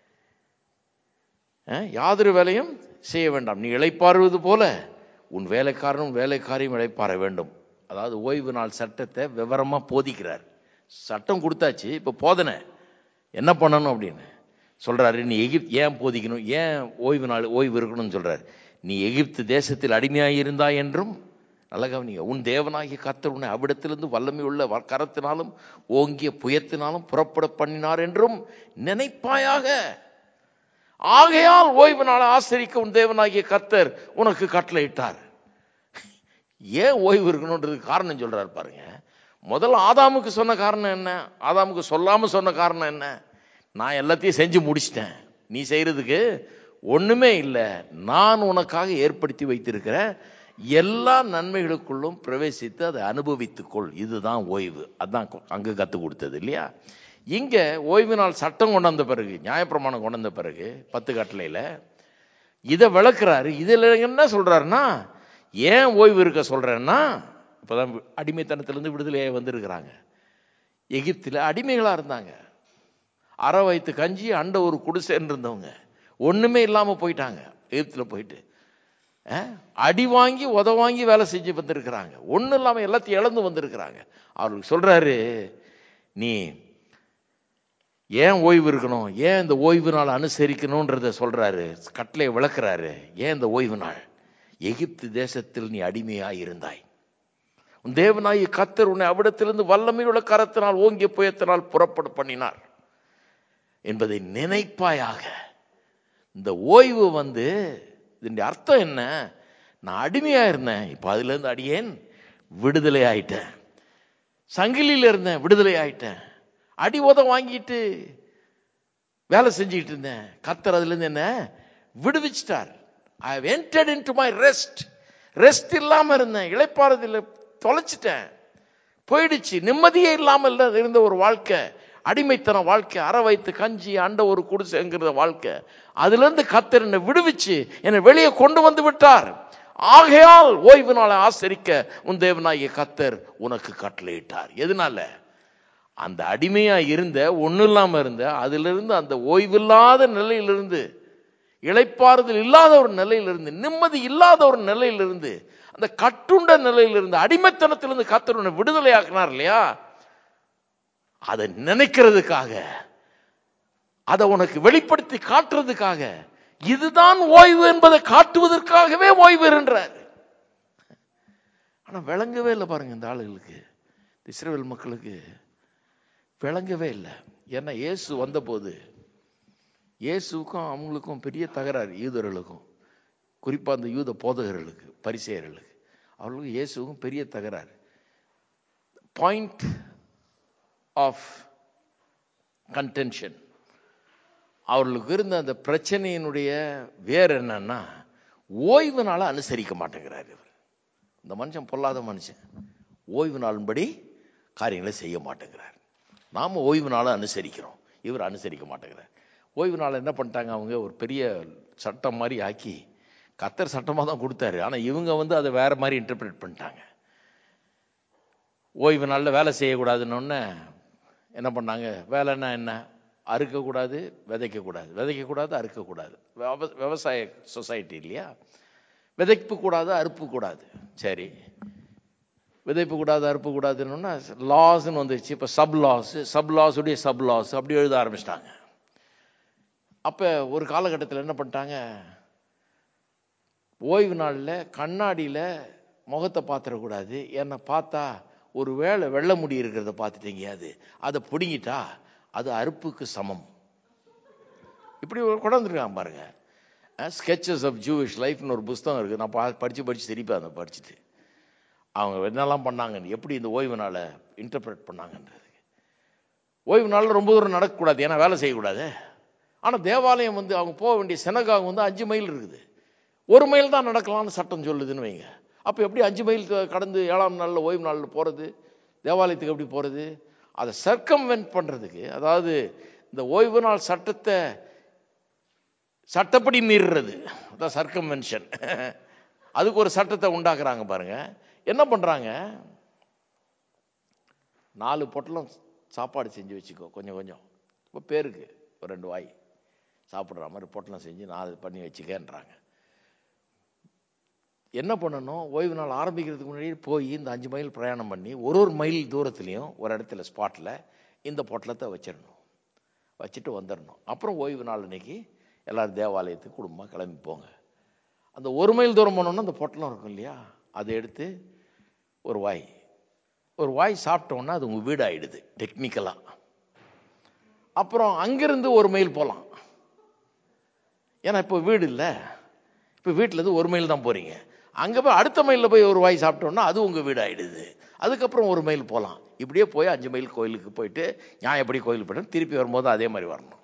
யாதொரு வேலையும் செய்ய வேண்டாம். நீ இளைப்பாறுவது போல உன் வேலைக்காரனும் வேலைக்காரியும் இளைப்பாற வேண்டும். அதாவது ஓய்வு நாள் சட்டத்தை விவரமா போதிக்கிறார், சட்டம் கொடுத்தாச்சு, இப்ப போதனை என்ன பண்ணணும் அப்படின்னு சொல்றாரு. நீ ஏன் போதிக்கணும், ஏன் ஓய்வு நாள் ஓய்வு இருக்கணும்னு சொல்றாரு. நீ எகிப்து தேசத்தில் அடிமையாய் இருந்தாய் என்றும், நல்ல கவனிங்க, உன் தேவனாகிய கர்த்தர் உன்னை அவ்விடத்திலிருந்து வல்லமை உள்ள கரத்தினாலும் ஓங்கிய புயத்தினாலும் புறப்பட பண்ணினார் என்றும் நினைப்பாயாக. ஆகையால் ஓய்வு நாளை ஆசரிக்க உன் தேவனாகிய கர்த்தர் உனக்கு கட்டளையிட்டார். ஏன் ஓய்வு இருக்கணும்ன்றதுக்கு காரணம் சொல்றாரு பாருங்க. முதல்ல ஆதாமுக்கு சொன்ன காரணம் என்ன, ஆதாமுக்கு சொல்லாம சொன்ன காரணம் என்ன? நான் எல்லாத்தையும் செஞ்சு முடிச்சிட்டேன், நீ செய்யறதுக்கு ஒண்ணுமே இல்லை, நான் உனக்காக ஏற்படுத்தி வைத்திருக்கிற எல்லா நன்மைகளுக்குள்ளும் பிரவேசித்து அதை அனுபவித்துக்கொள், இதுதான் ஓய்வு. அதான் அங்க கத்து கொடுத்தது இல்லையா? இங்க ஓய்வு நாள் சட்டம் கொண்டு வந்த பிறகு, நியாயப்பிரமாணம் கொண்டு வந்த பிறகு 10 கட்டளையில இதை விளக்குறாரு. இதுல என்ன சொல்றாருன்னா, ஏன் ஓய்வு இருக்க சொல்றேன்னா, இப்பதான் அடிமைத்தனத்திலிருந்து விடுதலையாக வந்திருக்கிறாங்க. எகிப்தில் அடிமைகளா இருந்தாங்க, அரை வயிற்று கஞ்சி அண்ட ஒரு குடிசைன்னு இருந்தவங்க ஒண்ணுமே இல்லாம போயிட்டாங்க. எகிப்துல போயிட்டு அடி வாங்கி உத வாங்கி வேலை செஞ்சு வந்திருக்கிறாங்க, ஒண்ணு இல்லாம எல்லாத்தையும் இழந்து வந்திருக்கிறாங்க. அவருக்கு சொல்றாரு, நீ ஏன் ஓய்வு இருக்கணும், ஏன் இந்த ஓய்வு நாள் அனுசரிக்கணும்ன்றத சொல்றாரு, கட்டளை விளக்குறாரு. ஏன் இந்த ஓய்வு நாள்? எகிப்து தேசத்தில் நீ அடிமையாய் இருந்தாய், உன் தேவனாகிய கர்த்தர் உன்னை அவ்விடத்திலிருந்து வல்லமையுள்ள கரத்தினால் ஓங்கிய புயத்தினால் புறப்பட பண்ணினார் என்பதை நினைப்பாயாக. இந்த ஓய்வு இதனுடைய அர்த்தம் என்ன? நான் அடிமையா இருந்தேன், இப்ப அதுல இருந்து அடியேன் விடுதலை ஆயிட்டேன். சங்கிலியில இருந்தேன், விடுதலை ஆயிட்டேன். அடி உத வாங்கிட்டு வேலை செஞ்சுக்கிட்டு இருந்தேன், கர்த்தர் அதுல இருந்து என்ன விடுவிச்சிட்டார். I have entered into my rest. Rest இல்லாம இருந்தேன், இளைப்பாறுதல தொலைச்சிட்டேன், போயிடுச்சு. நிம்மதியே இல்லாமல் இருந்த ஒரு வாழ்க்கை, அடிமைத்தன வாழ்க்கை, அரை வயிற்று கஞ்சி அண்ட ஒரு குடிசைங்கிற வாழ்க்கை, அதுல இருந்து கர்த்தர் என்னை விடுவிச்சு என்னை வெளியே கொண்டு வந்து விட்டார். ஆகையால் ஓய்வு நாளை ஆசரிக்க உன் தேவனாகிய கர்த்தர் உனக்கு கட்டளையிட்டார். எதனால? அந்த அடிமையா இருந்த, ஒண்ணு இல்லாம இருந்த, அதுல இருந்து அந்த ஓய்வில்லாத நிலையிலிருந்து, இளைப்பாறுதல் இல்லாத ஒரு நிலையிலிருந்து, நிம்மதி இல்லாத ஒரு நிலையிலிருந்து, அந்த கட்டுண்ட நிலையிலிருந்து, அடிமைத்தனத்திலிருந்து கர்த்தர் உன்னை விடுதலை ஆக்கினார் இல்லையா? அதை நினைக்கிறதுக்காக, அதை உனக்கு வெளிப்படுத்தி காட்டுறதுக்காக, இதுதான் ஓய்வு என்பதை காட்டுவதற்காகவே ஓய்வு என்றார். ஆனா விளங்கவே இல்லை பாருங்க இந்த ஆளுகளுக்கு, இஸ்ரவேல் மக்களுக்கு விளங்கவே இல்லை. ஏன்னா இயேசு வந்த போது இயேசுக்கும் அவங்களுக்கும் பெரிய தகராறு, யூதர்களுக்கும், குறிப்பா அந்த யூத போதகர்களுக்கு, பரிசேயர்களுக்கு, அவர்களுக்கும் இயேசுக்கும் பெரிய தகராறு. Point of contention. அவர்களுக்கு இருந்த அந்த பிரச்சனையினுடைய வேற என்னன்னா, ஓய்வு நாளை அனுசரிக்க மாட்டேங்கிறார் இவர். இந்த மனுஷன் பொல்லாத மனுஷன், ஓய்வு நாளின்படி காரியங்களை செய்ய மாட்டேங்கிறார். நாம ஓய்வு நாளை அனுசரிக்கிறோம், இவர் அனுசரிக்க மாட்டேங்கிறார். ஓய்வு நாளை என்ன பண்ணிட்டாங்க அவங்க, ஒரு பெரிய சட்டம் மாதிரி ஆக்கி, கர்த்தர் சட்டமாக தான் கொடுத்தாரு, ஆனா இவங்க அதை வேற மாதிரி இன்டர்பிரேட் பண்ணிட்டாங்க. ஓய்வு நாளில் வேலை செய்யக்கூடாதுன்னு என்ன பண்ணாங்க, வேலைன்னா என்ன, அறுக்கக்கூடாது, விதைக்கக்கூடாது, விதைக்கக்கூடாது, அறுக்கக்கூடாது. விவசாய சொசைட்டி இல்லையா? விதைப்பு கூடாது, அறுப்பு கூடாது. சரி, விதைப்பு கூடாது, அறுப்பு கூடாதுன்னு லாஸ்ன்னு வந்துச்சு. இப்போ சப் லாஸ் உடைய சப் லாஸ் அப்படி எழுத ஆரம்பிச்சிட்டாங்க. அப்ப ஒரு காலகட்டத்தில் என்ன பண்ணிட்டாங்க, ஓய்வு நாளில் கண்ணாடியில முகத்தை பார்த்துடக்கூடாது, ஏன்னா பார்த்தா ஒரு வேளை வெள்ளை முடி இருக்கிறத பார்த்துட்டீங்க, அதை பிடுங்கிட்டா அது அறுப்புக்கு சமம். இப்படி கொண்டு வந்துருக்காங்க பாருங்க. ஸ்கெச்சஸ் ஆஃப் ஜூவிஷ் லைஃப்னு ஒரு புஸ்தகம் இருக்கு, நான் படிச்சு சிரிப்பேன் அதை படிச்சுட்டு. அவங்க என்னெல்லாம் பண்ணாங்க, எப்படி இந்த ஓய்வு நாளை இன்டர்பிரேட் பண்ணாங்கன்றது. ஓய்வு நாளில் ரொம்ப தூரம் நடக்கக்கூடாது, ஏன்னா வேலை செய்யக்கூடாது. ஆனா தேவாலயம் அவங்க போக வேண்டிய செனகாக 5 மைல் இருக்குது, 1 மைல் தான் நடக்கலாம்னு சட்டம் சொல்லுதுன்னு வைங்க. அப்ப எப்படி 5 மைல் கடந்து 7ஆம் நாளில் ஓய்வு நாளில் போறது, தேவாலயத்துக்கு எப்படி போறது? அதை சர்க்கம்வென்ட் பண்றதுக்கு, அதாவது இந்த ஓய்வு நாள் சட்டத்தை சட்டப்படி மீறுறது, அதான் சர்க்கம்வென்ஷன். அதுக்கு ஒரு சட்டத்தை உண்டாக்குறாங்க பாருங்க. என்ன பண்றாங்க, 4 பொட்டலம் சாப்பாடு செஞ்சு வச்சுக்கோ, கொஞ்சம் கொஞ்சம், இப்போ பேருக்கு ஒரு 2 வாய் சாப்பிட்ற மாதிரி பொட்டலம் செஞ்சு 4 பண்ணி வச்சுக்கன்றாங்க. என்ன பண்ணணும், ஓய்வு நாள் ஆரம்பிக்கிறதுக்கு முன்னாடி போய் இந்த 5 மைல் பிரயாணம் பண்ணி ஒரு மைல் தூரத்துலையும் ஒரு இடத்துல ஸ்பாட்டில் இந்த பொட்டலத்தை வச்சிடணும், வச்சுட்டு வந்துடணும். அப்புறம் ஓய்வு நாள் அன்னைக்கு எல்லோரும் தேவாலயத்துக்கு குடும்பமாக கிளம்பி போங்க. அந்த 1 மைல் தூரம் போனோன்னா அந்த பொட்டலம் இருக்கும் இல்லையா, அதை எடுத்து ஒரு வாய் சாப்பிட்டோன்னா அது உங்கள் வீடு ஆகிடுது டெக்னிக்கலாக. அப்புறம் அங்கிருந்து 1 மைல் போகலாம். ஏன்னா இப்போ வீடு இல்லை, இப்போ வீட்டிலேருந்து 1 மைல் தான் போகிறீங்க. அங்கே போய் அடுத்த மைலில் போய் ஒரு வாய் சாப்பிட்டோன்னா அது உங்கள் வீடு ஆகிடுது. அதுக்கப்புறம் 1 மைல் போகலாம். இப்படியே போய் 5 மைல் கோயிலுக்கு போயிட்டு நான் எப்படி கோயிலுக்கு போயிட்டேன், திருப்பி வரும்போது அதே மாதிரி வரணும்.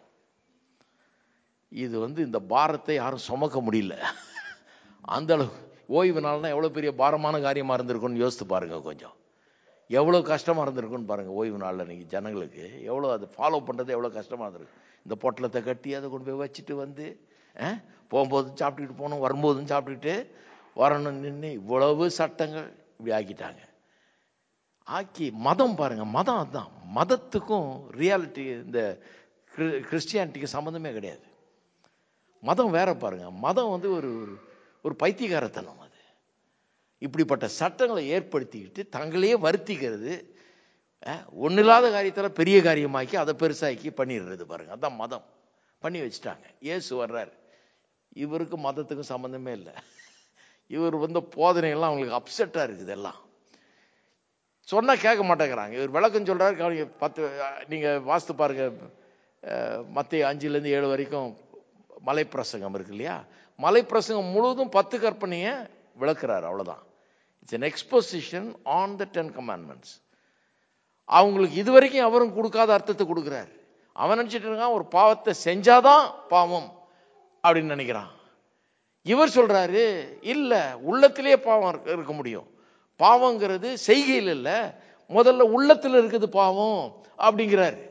இது இந்த பாரத்தை யாரும் சுமக்க முடியல. அந்த அளவு ஓய்வு நாள்னா எவ்வளோ பெரிய பாரமான காரியமாக இருந்திருக்குன்னு யோசித்து பாருங்கள். கொஞ்சம் எவ்வளோ கஷ்டமாக இருந்திருக்குன்னு பாருங்கள். ஓய்வு நாளில் இன்றைக்கி ஜனங்களுக்கு எவ்வளோ அது ஃபாலோ பண்ணுறது எவ்வளோ கஷ்டமாக இருந்திருக்கு. இந்த பொட்டலத்தை கட்டி அதை கொண்டு போய் வச்சுட்டு போகும்போதும் சாப்பிட்டுக்கிட்டு போகணும், வரும்போதும் சாப்பிட்டுக்கிட்டு வரணும், நின்று இவ்வளவு சட்டங்கள் இப்படி ஆக்கிட்டாங்க. ஆக்கி மதம் பாருங்கள், மதம் அதுதான். மதத்துக்கும் ரியாலிட்டி இந்த கிறிஸ்டியானிட்டிக்கு சம்மந்தமே கிடையாது. மதம் வேற பாருங்க. மதம் ஒரு ஒரு பைத்தியகாரத்தனம். அது இப்படிப்பட்ட சட்டங்களை ஏற்படுத்திக்கிட்டு தங்களையே வருத்திக்கிறது, ஒன்றில்லாத காரியத்தில் பெரிய காரியமாக்கி அதை பெருசாக்கி பண்ணிடுறது பாருங்க. அதான் மதம் பண்ணி வச்சுட்டாங்க. இயேசு வர்றார், இவருக்கு மதத்துக்கும் சம்மந்தமே இல்லை. இவர் போதனைகள்லாம் அவங்களுக்கு அப்செட்டாக இருக்குது. எல்லாம் சொன்னால் கேட்க மாட்டேங்கிறாங்க. இவர் விளக்கம் சொல்கிறாரு. 10 நீங்கள் வாஸ்து பாருங்க, மத்தேயு 5-7 வரைக்கும் மலைப்பிரசங்கம் இருக்கு இல்லையா. மலைப்பிரசங்கம் முழுவதும் 10 கற்பனையை விளக்குறாரு, அவ்வளோதான். It's an exposition on the 10 commandments. அவங்களுக்கு இதுவரைக்கும் அவரும் கொடுக்காத அர்த்தத்தை கொடுக்குறாரு. அவன் நினச்சிட்டு இருக்கான் ஒரு பாவத்தை செஞ்சாதான் பாவம் அப்படின்னு நினைக்கிறான். இவர் சொல்றாரு இல்ல, உள்ளத்திலே பாவம் இருக்க முடியும். பாவங்கிறது செய்கையில் இல்லை, முதல்ல உள்ளத்தில் இருக்குது பாவம் அப்படிங்கிறாரு.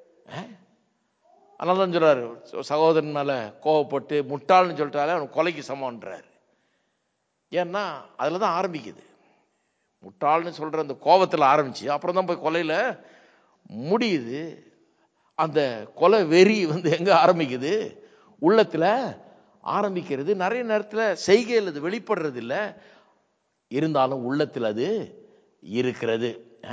அதனால தான் சொல்றாரு, சகோதரன் மேல கோவப்பட்டு முட்டாள்னு சொல்லிட்டாலே அவன் கொலைக்கு சமம்ன்றாரு. ஏன்னா அதுல தான் ஆரம்பிக்குது. முட்டாள்னு சொல்ற அந்த கோபத்தில் ஆரம்பிச்சு அப்புறம் தான் போய் கொலையில முடியுது. அந்த கொலை வெறி எங்க ஆரம்பிக்குது? உள்ளத்துல ஆரம்பிக்கிறது. நிறைய நேரத்தில் செய்கையில் அது வெளிப்படுறது இல்லை, இருந்தாலும் உள்ளத்தில் அது இருக்கிறது.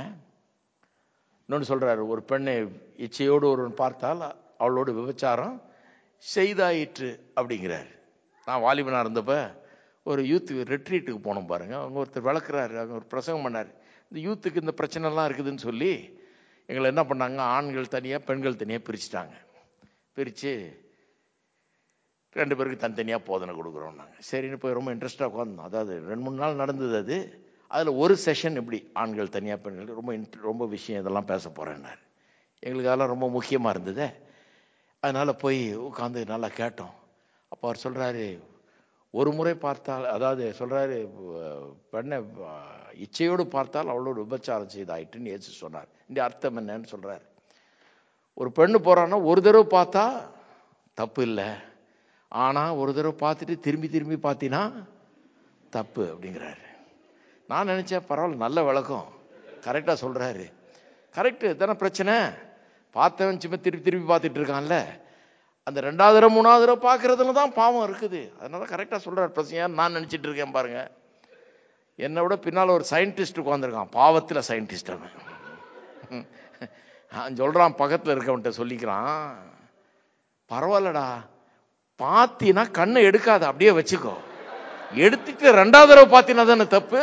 இன்னொன்று சொல்றாரு, ஒரு பெண்ணை இச்சையோடு ஒருவன் பார்த்தால் அவளோடு விபச்சாரம் செய்தாயிற்று அப்படிங்கிறார். நான் வாலிபனாக இருந்தப்ப ஒரு யூத் ரெட்ரீட்டுக்கு போனோம் பாருங்க. அவங்க ஒருத்தர் விளக்குறாரு, அவங்க ஒரு பிரசங்கம் பண்ணார். இந்த யூத்துக்கு இந்த பிரச்சனைலாம் இருக்குதுன்னு சொல்லி எங்களை என்ன பண்ணாங்க, ஆண்கள் தனியாக பெண்கள் தனியாக பிரிச்சுட்டாங்க. பிரித்து 2 பேருக்கு தனித்தனியாக போதனை கொடுக்குறோம். சரின்னு போய் ரொம்ப இன்ட்ரெஸ்டாக உட்காந்தோம். அதாவது 2-3 நாள் நடந்தது அது. அதில் ஒரு செஷன் இப்படி ஆண்கள் தனியாக பெண்கள் ரொம்ப விஷயம் இதெல்லாம் பேச போகிறேன்னாரு. எங்களுக்கு அதெல்லாம் ரொம்ப முக்கியமாக இருந்தது. அதனால் போய் உட்காந்து நல்லா கேட்டோம். அப்போ அவர் சொல்கிறாரு, ஒரு முறை பார்த்தால், அதாவது சொல்கிறாரு, பெண்ணை இச்சையோடு பார்த்தால் அவளோட விபச்சாரம் செய்தாயிட்டுன்னு இயேசு சொன்னார். இந்த அர்த்தம் என்னன்னு சொல்கிறார். ஒரு பெண்ணு போகிறான்னா ஒரு தடவை பார்த்தா தப்பு இல்லை, ஆனால் ஒரு தடவை பார்த்துட்டு திரும்பி திரும்பி பார்த்தினா தப்பு அப்படிங்கிறாரு. நான் நினச்சேன் பரவாயில்ல, நல்ல விளக்கம், கரெக்டாக சொல்கிறாரு. கரெக்டு தானே. பிரச்சனை பார்த்தவன் சும்மா திருப்பி திருப்பி பார்த்துட்டு இருக்கான்ல, அந்த 2வது தடவை 3வது தடவை பார்க்கறதுல தான் பாவம் இருக்குது. அதனால கரெக்டாக சொல்கிறார். பிரச்சனை நான் நினச்சிட்டு இருக்கேன் பாருங்க. என்னை விட பின்னால் ஒரு சயின்டிஸ்ட் உட்காந்துருக்கான், பாவத்தில் சயின்டிஸ்ட். அவன் சொல்கிறான், பக்கத்தில் இருக்கவன்ட்ட சொல்லிக்கிறான், பரவாயில்லடா பாத்தினா கண்ணை எடுக்காத, அப்படியே வச்சுக்கோ, எடுத்துட்டு 2வது தடவை பாத்தினா தானே தப்பு.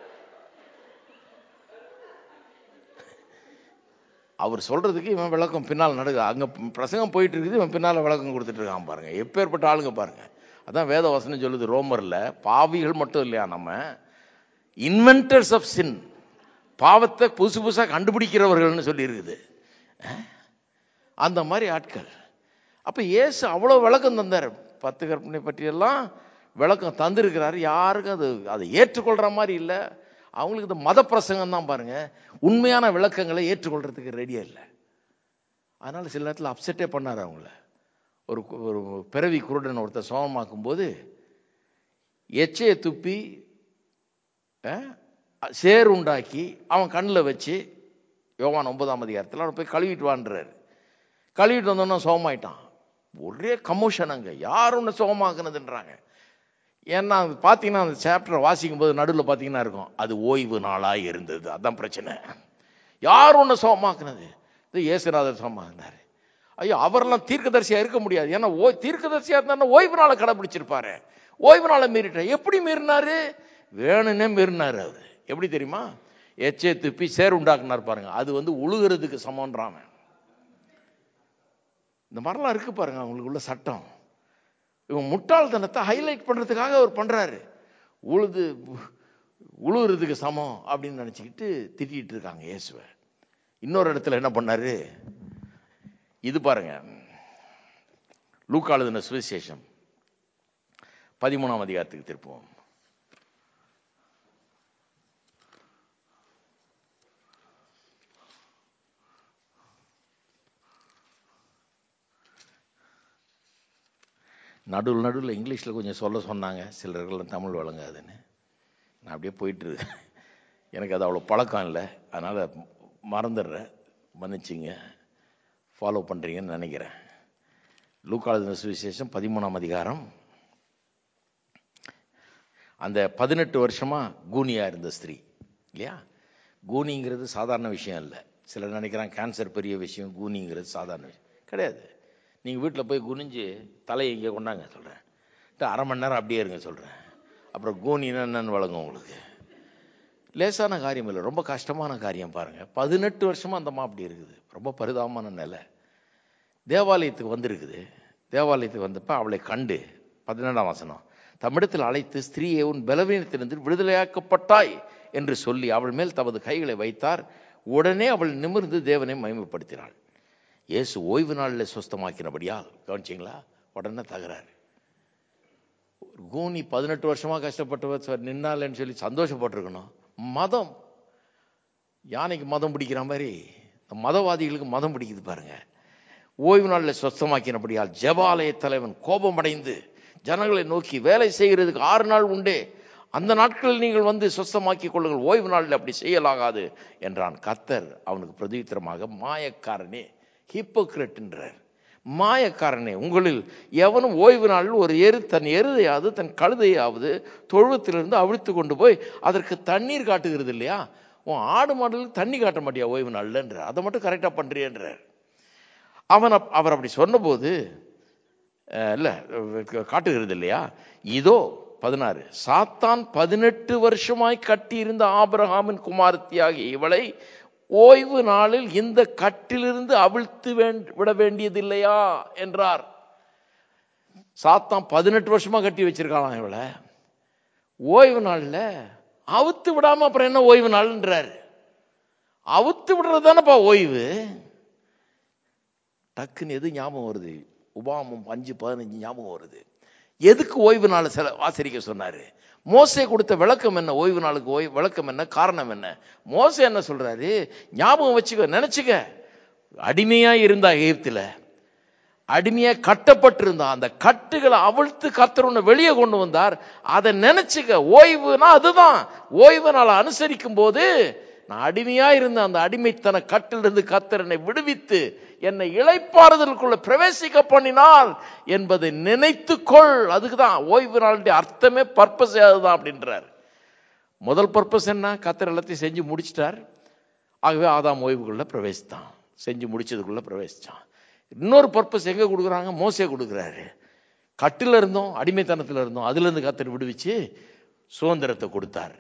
அவர் சொல்றதுக்கு இவன் விளக்கம் பின்னால் நடக்குது. அங்க பிரசங்கம் போயிட்டு இருக்குது, இவன் பின்னால விளக்கம் கொடுத்துட்டு இருக்கான் பாருங்க. எப்பேற்பட்ட ஆளுங்க பாருங்க. அதான் வேத வசனம் சொல்லுது ரோமர்ல, பாவிகள் மட்டும் இல்லையா நம்ம, இன்வென்டர்ஸ் ஆஃப் சின், பாவத்தை புதுசு புதுசா கண்டுபிடிக்கிறவர்கள்னு சொல்லி இருக்குது. அந்த மாதிரி ஆட்கள். அப்ப இயேசு அவ்வளவு விளக்கம் தந்தார். 10 கற்பனை பற்றியெல்லாம் விளக்கம் தந்திருக்கிறாரு. யாருக்கும் அதை ஏற்றுக்கொள்ற மாதிரி இல்லை. அவங்களுக்கு இந்த மத பிரசங்கம் தான் பாருங்க, உண்மையான விளக்கங்களை ஏற்றுக்கொள்றதுக்கு ரெடியா இல்லை. அதனால சில நேரத்தில் அப்செட்டே பண்ணார் அவங்கள. ஒரு பிறவி குருடன் ஒருத்தர் சோகமாக்கும் போது எச்சையை துப்பி சேர் உண்டாக்கி அவன் கண்ணில் வச்சு, யோவான் 9ஆம் அதிகாரத்தில் அவன் போய் கழுவிட்டு வான்றாரு. கழுவிட்டு வந்தோன்னா சோகமாயிட்டான். ஒரே கமோஷன் அங்க, யார் ஒன்று சோகமாக்குனதுன்றாங்க. ஏன்னா அது பார்த்தீங்கன்னா அந்த சாப்டரை வாசிக்கும் போது நடுவில் பார்த்தீங்கன்னா இருக்கும், அது ஓய்வு நாளாக இருந்தது. அதுதான் பிரச்சனை. யார் ஒன்று சோமாக்குனது? இது இயேசுநாதர் சோமாக்குனாரு. ஐயோ, அவரெல்லாம் தீர்க்கதரிசியா இருக்க முடியாது. ஏன்னா தீர்க்கதரிசியா இருந்தா ஓய்வு நாளை கடைபிடிச்சிருப்பாரு. ஓய்வு நாளை மீறிட்டார். எப்படி மீறினாரு? வேணும்னே மீறினாரு. அவரு எப்படி தெரியுமா? எச்சே துப்பி சேர் உண்டாக்குனார் பாருங்க. அது உழுகிறதுக்கு சமன்றான். இந்த மாதிரிலாம் இருக்கு பாருங்க அவங்களுக்குள்ள சட்டம். இவன் முட்டாள்தனத்தை ஹைலைட் பண்றதுக்காக அவர் பண்றாரு. உழுகிறதுக்கு சமம் அப்படின்னு நினைச்சுக்கிட்டு திட்டிட்டு இருக்காங்க இயேசுவை. இன்னொரு இடத்துல என்ன பண்ணாரு? இது பாருங்க, லூக்கா எழுதின சுவிசேஷம் 13ஆம் அதிகாரத்துக்கு திருப்போம். நடுவில் இங்கிலீஷில் கொஞ்சம் சொன்னாங்க. சிலர்கள் தமிழ் வழங்காதுன்னு நான் அப்படியே போயிட்டு எனக்கு அது அவ்வளோ பழக்கம் இல்லை, அதனால் மறந்துடுறேன். மன்னிச்சிங்க, ஃபாலோ பண்ணுறீங்கன்னு நினைக்கிறேன். லூக்கா எழுதின சுவிசேஷம் 13ஆம் அதிகாரம். அந்த 18 வருஷமா கூனியா இருந்த ஸ்திரீ இல்லையா? கூனிங்கிறது சாதாரண விஷயம் இல்லை. சிலர் நினைக்கிறாங்க கேன்சர் பெரிய விஷயம், கூனிங்கிறது சாதாரண விஷயம் கிடையாது. நீங்கள் வீட்டில் போய் குனிஞ்சு தலையை இங்கே கொண்டாங்க சொல்கிறேன், அரை மணி நேரம் அப்படியே இருங்க சொல்கிறேன், அப்புறம் கூனின்னா என்னன்னு வழங்கும் உங்களுக்கு. லேசான காரியம் இல்லை, ரொம்ப கஷ்டமான காரியம். பாருங்கள், 18 வருஷமாக அந்தம்மா அப்படி இருக்குது. ரொம்ப பரிதாபமான நிலை. தேவாலயத்துக்கு வந்திருக்குது. தேவாலயத்துக்கு வந்தப்போ அவளை கண்டு 17ஆம் வசனம், தம்மிடத்தில் அழைத்து, ஸ்திரீயே, உன் பலவீனத்திலிருந்து விடுதலையாக்கப்பட்டாய் என்று சொல்லி அவள் மேல் தமது கைகளை வைத்தார். உடனே அவள் நிமிர்ந்து தேவனை மகிமைப்படுத்தினாள். இயேசு ஓய்வு நாளில் சுஸ்தமாக்கினபடியால், கவனிச்சிங்களா, உடனே தகராறு. கூனி 18 வருஷமா கஷ்டப்பட்டவர் நின்னாலன்னு சொல்லி சந்தோஷப்பட்டிருக்கணும். மதம், யானைக்கு மதம் பிடிக்கிற மாதிரி மதவாதிகளுக்கு மதம் பிடிக்குது பாருங்க. ஓய்வு நாளில் சுஸ்தமாக்கினபடியால் ஜெபாலய தலைவன் கோபம் அடைந்து ஜனங்களை நோக்கி, வேலை செய்கிறதுக்கு 6 நாள் உண்டே, அந்த நாட்களில் நீங்கள் வந்து சுஸ்தமாக்கிக் கொள்ளுங்கள், ஓய்வு நாளில் அப்படி செய்யலாகாது என்றான். கர்த்தர் அவனுக்கு பிரதியுத்தரமாக, மாயக்காரனே, ஹிப்போக்ரேட் என்றார். மாயக்காரனே, உங்களில் எவனும் ஓய்வு நாளில் ஒரு தன் எருதையாவது தன் கழுதையாவது தொழுவத்திலிருந்து அவிழ்த்து கொண்டு போய் அதற்கு தண்ணீர் காட்டுகிறது இல்லையா? உன் ஆடு மாடுகளுக்கு தண்ணி காட்ட மாட்டியா ஓய்வு நாளில் என்ற? அதை மட்டும் கரெக்டாக பண்றியன்றார். அவர் அப்படி சொன்னபோது, இல்லை காட்டுகிறது இல்லையா? இதோ 16, சாத்தான் 18 வருஷமாய் கட்டியிருந்த ஆபிரகாமின் குமாரத்தியாகிய இவளை ஓய்வு நாளில் இந்த கட்டிலிருந்து அவிழ்த்து விட வேண்டியதில்லையா என்றார். சாத்தான் 18 வருஷமா கட்டி வச்சிருக்காளாம் இவளை. ஓய்வு நாளில் அவுத்து விடாம அப்புறம் என்ன ஓய்வு நாள்ன்றார்? அவுத்து விடுறது தானப்பா ஓய்வு. டக்குன்னு எது ஞாபகம் வருது? உபாமம் 5:15 ஞாபகம் வருது. எதுக்கு ஓய்வு நாள் ஆசரிக்க சொன்னாரு? மோசே கொடுத்த விளக்கம் என்ன? ஓய்வு நாளுக்கு விளக்கம் என்ன? காரணம் என்ன? மோசே என்ன சொல்றாரு? ஞாபகம் வச்சுக்க, நினைச்சுக்க. அடிமையா இருந்தா எகிப்துல, அடிமையா கட்டப்பட்டிருந்தா, அந்த கட்டுகளை அவிழ்த்து கர்த்தர் உன்னை வெளியே கொண்டு வந்தார். அதை நினைச்சுக்க. ஓய்வுனா அதுதான். ஓய்வு நாளை அனுசரிக்கும் போது, நான் அடிமையா இருந்த அந்த அடிமைத்தன கட்டிலிருந்து கர்த்தர் என்னை விடுவித்து என்னை இளைப்பாறுதலுக்குள்ள பிரவேசிக்க பண்ணினால் என்பதை நினைத்துக்கொள். அதுக்குதான் ஓய்வு நாளுடைய அர்த்தமே, பர்பஸ் அதுதான் அப்படின்றார். முதல் பர்பஸ் என்ன? கர்த்தர் எல்லாத்தையும் செஞ்சு முடிச்சிட்டார். ஆகவே ஆதாம் ஓய்வுக்குள்ள பிரவேசித்தான், செஞ்சு முடிச்சதுக்குள்ள பிரவேசிச்சான். இன்னொரு பர்பஸ் எங்க கொடுக்குறாங்க? மோசே கொடுக்குறாரு. கட்டில இருந்தோம், அடிமைத்தனத்தில் இருந்தோம், அதுல இருந்து கர்த்தர் விடுவிச்சு சுதந்திரத்தை கொடுத்தார்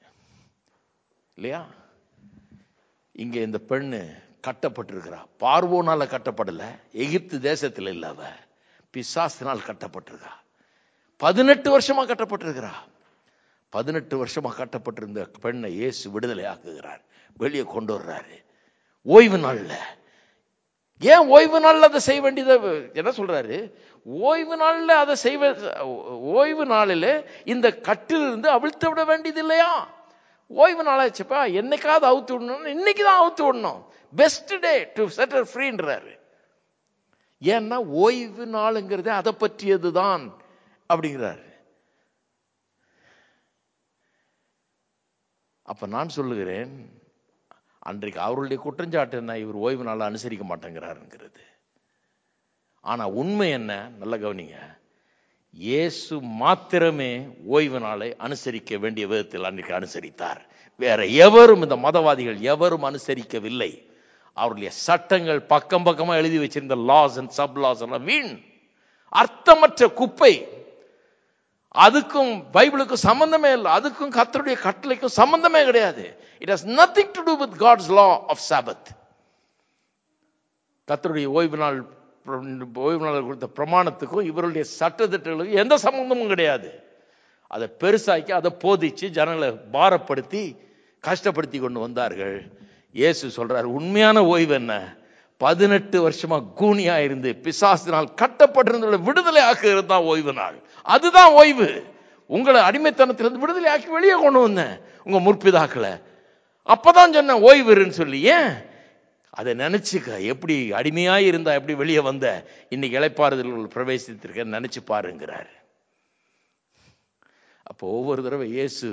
இல்லையா? இங்க இந்த பெண்ணு கட்டப்பட்டிருக்கிறா. பார்வோனால கட்டப்படல, எகிப்து தேசத்தில் இல்ல, அவ பிசாசினால் கட்டப்பட்டிருக்கா. 18 வருஷமா கட்டப்பட்டிருக்கிறா. 18 வருஷமா கட்டப்பட்டிருந்த பெண்ணை இயேசு விடுதலை ஆக்குகிறார், வெளியே கொண்டு வர்றாரு ஓய்வு நாள்ல. ஏன் ஓய்வு நாள்ல அதை செய்ய வேண்டியது? என்ன சொல்றாரு? ஓய்வு நாள்ல அதை ஓய்வு நாளில் இந்த கட்டிலிருந்து அவிழ்த்து விட வேண்டியது இல்லையா? ஓய்வு நாளாச்சுப்பா, என்னைக்காவது அவுத்து விடணும், இன்னைக்குதான் அவுத்து விடணும். Best day to set her ஃப்ரீன்றாரு. ஏன்னா ஓய்வு நாளுங்கிறது அதை பற்றியதுதான் அப்படிங்கிறாரு. அப்ப நான் சொல்லுகிறேன், அன்றைக்கு அவருடைய குற்றஞ்சாட்டு என்ன? இவர் ஓய்வு நாளை அனுசரிக்க மாட்டேங்கிறாருங்கிறது. ஆனா உண்மை என்ன? நல்ல கவனிங்க. இயேசு மாத்திரமே ஓய்வு நாளை அனுசரிக்க வேண்டிய விதத்தில் அன்றைக்கு அனுசரித்தார். வேற எவரும், இந்த மதவாதிகள் எவரும் அனுசரிக்கவில்லை. அவருடைய சட்டங்கள் பக்கம் பக்கமா எழுதி வச்சிருந்த லாஸ் அண்ட் சப் லாஸ் எல்லாம் வீண், அர்த்தமற்ற குப்பை. அதுக்கும் பைபிளுக்கும் சம்பந்தமே இல்லை, அதுக்கும் கர்த்தருடைய கட்டளைக்கும் சம்பந்தமே கிடையாது. It has nothing to do with God's law of Sabbath. கர்த்தருடைய ஓய்வு நாள் கொடுத்த பிரமாணத்துக்கும் இவருடைய சட்டத்திட்டங்களுக்கும் எந்த சம்பந்தமும் கிடையாது. அதை பெருசாக்கி அதை போதிச்சு ஜனங்களை பாரப்படுத்தி கஷ்டப்படுத்தி கொண்டு வந்தார்கள். இயேசு சொல்றார், உண்மையான ஓய்வு என்ன? 18 வருஷமா கூனியா இருந்து பிசாசினால் கட்டப்பட்டிருந்த விடுதலை ஆக்குறது தான் ஓய்வு நாள். அதுதான் ஓய்வு. உங்களை அடிமைத்தனத்திலிருந்து விடுதலை ஆக்கி வெளியே கொண்டு வந்தேன் உங்க முற்பிதாக்களை. அப்பதான் சொன்னேன் ஓய்வுன்னு சொல்லி. ஏன் அதை நினைச்சுக்க, எப்படி அடிமையாய் இருந்தா எப்படி வெளியே வந்த, இன்னைக்கு இளைப்பாறுதல் பிரவேசித்திருக்க நினைச்சு பாருங்கிறார். அப்போ ஒவ்வொரு தடவை இயேசு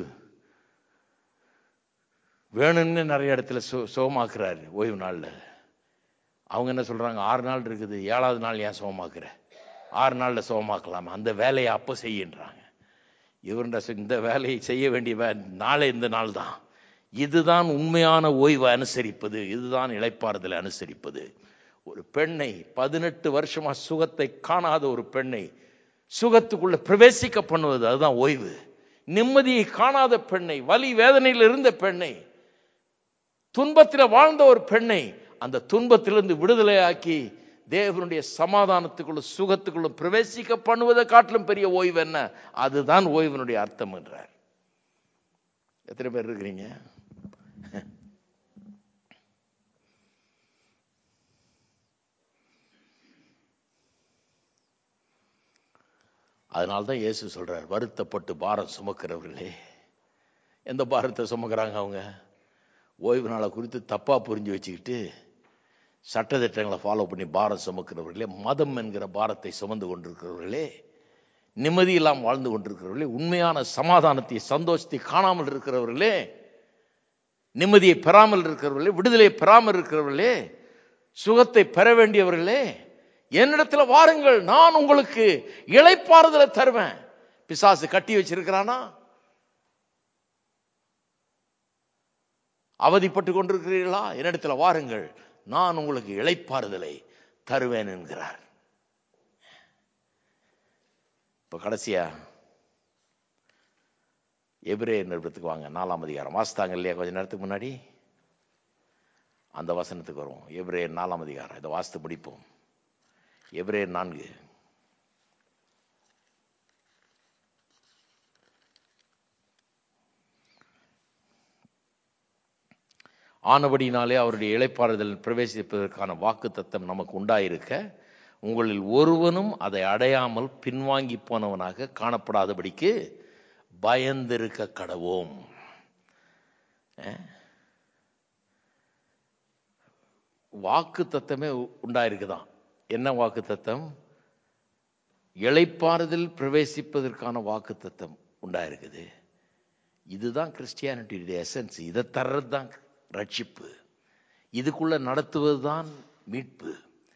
வேணும்னு நிறைய இடத்துல சுகமாக்குறாரு ஓய்வு நாள்ல. அவங்க என்ன சொல்றாங்க, 6 நாள் இருக்குது, 7வது நாள் ஏன் சுகமாக்குற? 6 நாள்ல சுகமாக்கலாமா? அந்த வேலையை அப்ப செய்யன்றாங்க. இவருடைய இந்த வேலையை செய்ய வேண்டிய நாளே இந்த நாள் தான். இதுதான் உண்மையான ஓய்வை அனுசரிப்பது, இதுதான் இளைப்பாறுதலை அனுசரிப்பது. ஒரு பெண்ணை 18 வருஷமா சுகத்தை காணாத ஒரு பெண்ணை சுகத்துக்குள்ள பிரவேசிக்க பண்ணுவது, அதுதான் ஓய்வு. நிம்மதியை காணாத பெண்ணை, வலி வேதனையில் இருந்த பெண்ணை, துன்பத்தில் வாழ்ந்த ஒரு பெண்ணை அந்த துன்பத்திலிருந்து விடுதலையாக்கி தேவனுடைய சமாதானத்துக்குள்ள சுகத்துக்குள்ள பிரவேசிக்க பண்ணுவதை காட்டிலும் பெரிய ஓய்வு என்ன? அதுதான் ஓய்வினுடைய அர்த்தம் என்றார். எத்தனை பேர் இருக்கிறீங்க? அதனால்தான் இயேசு சொல்றார், வருத்தப்பட்டு பாரம் சுமக்கிறவர்களே. எந்த பாரத்தை சுமக்கிறாங்க அவங்க? ஓய்வு நாளை குறித்து தப்பா புரிஞ்சு வச்சுக்கிட்டு சட்டத்திட்டங்களை ஃபாலோ பண்ணி பாரம் சுமக்கிறவர்களே, மதம் என்கிற பாரத்தை சுமந்து கொண்டிருக்கிறவர்களே, நிம்மதி இல்லாமல் வாழ்ந்து கொண்டிருக்கிறவர்களே, உண்மையான சமாதானத்தை சந்தோஷத்தை காணாமல் இருக்கிறவர்களே, நிம்மதியை பெறாமல் இருக்கிறவர்களே, விடுதலையை பெறாமல் இருக்கிறவர்களே, சுகத்தை பெற வேண்டியவர்களே, என்னிடத்துல வாருங்கள், நான் உங்களுக்கு இளைப்பாறுதலை தருவேன். பிசாசு கட்டி வச்சிருக்கிறானா? அவதிப்பட்டு கொண்டிருக்கிறீர்களா? என்னிடத்துல வாருங்கள், நான் உங்களுக்கு இளைப்பாறுதலை தருவேன் என்கிறார். இப்ப கடைசியா எபிரேயர் நிருபத்துக்கு வாங்க. 4ஆம் அதிகாரம் வாசித்தாங்க இல்லையா கொஞ்ச நேரத்துக்கு முன்னாடி? அந்த வசனத்துக்கு வருவோம். எபிரேயர் 4ஆம் அதிகாரம், இதை வாசித்து படிப்போம். எபிரேயர் 4. ஆனபடினாலே அவருடைய இளைப்பாறுதல் பிரவேசிப்பதற்கான வாக்கு தத்தம் நமக்கு உண்டாயிருக்க, உங்களில் ஒருவனும் அதை அடையாமல் பின்வாங்கி போனவனாக காணப்படாதபடிக்கு பயந்திருக்க கடவோம். வாக்கு தத்தமே உண்டாயிருக்குதான். என்ன வாக்கு தத்தம்? இளைப்பாறுதல் பிரவேசிப்பதற்கான வாக்கு தத்தம் உண்டாயிருக்குது. இதுதான் கிறிஸ்டியானிட்டியுடைய எசன்ஸ். இதை தர்றது தான் ரட்சிப்பு. இதுக்குள்ள நடத்துவது தான் மீட்பு.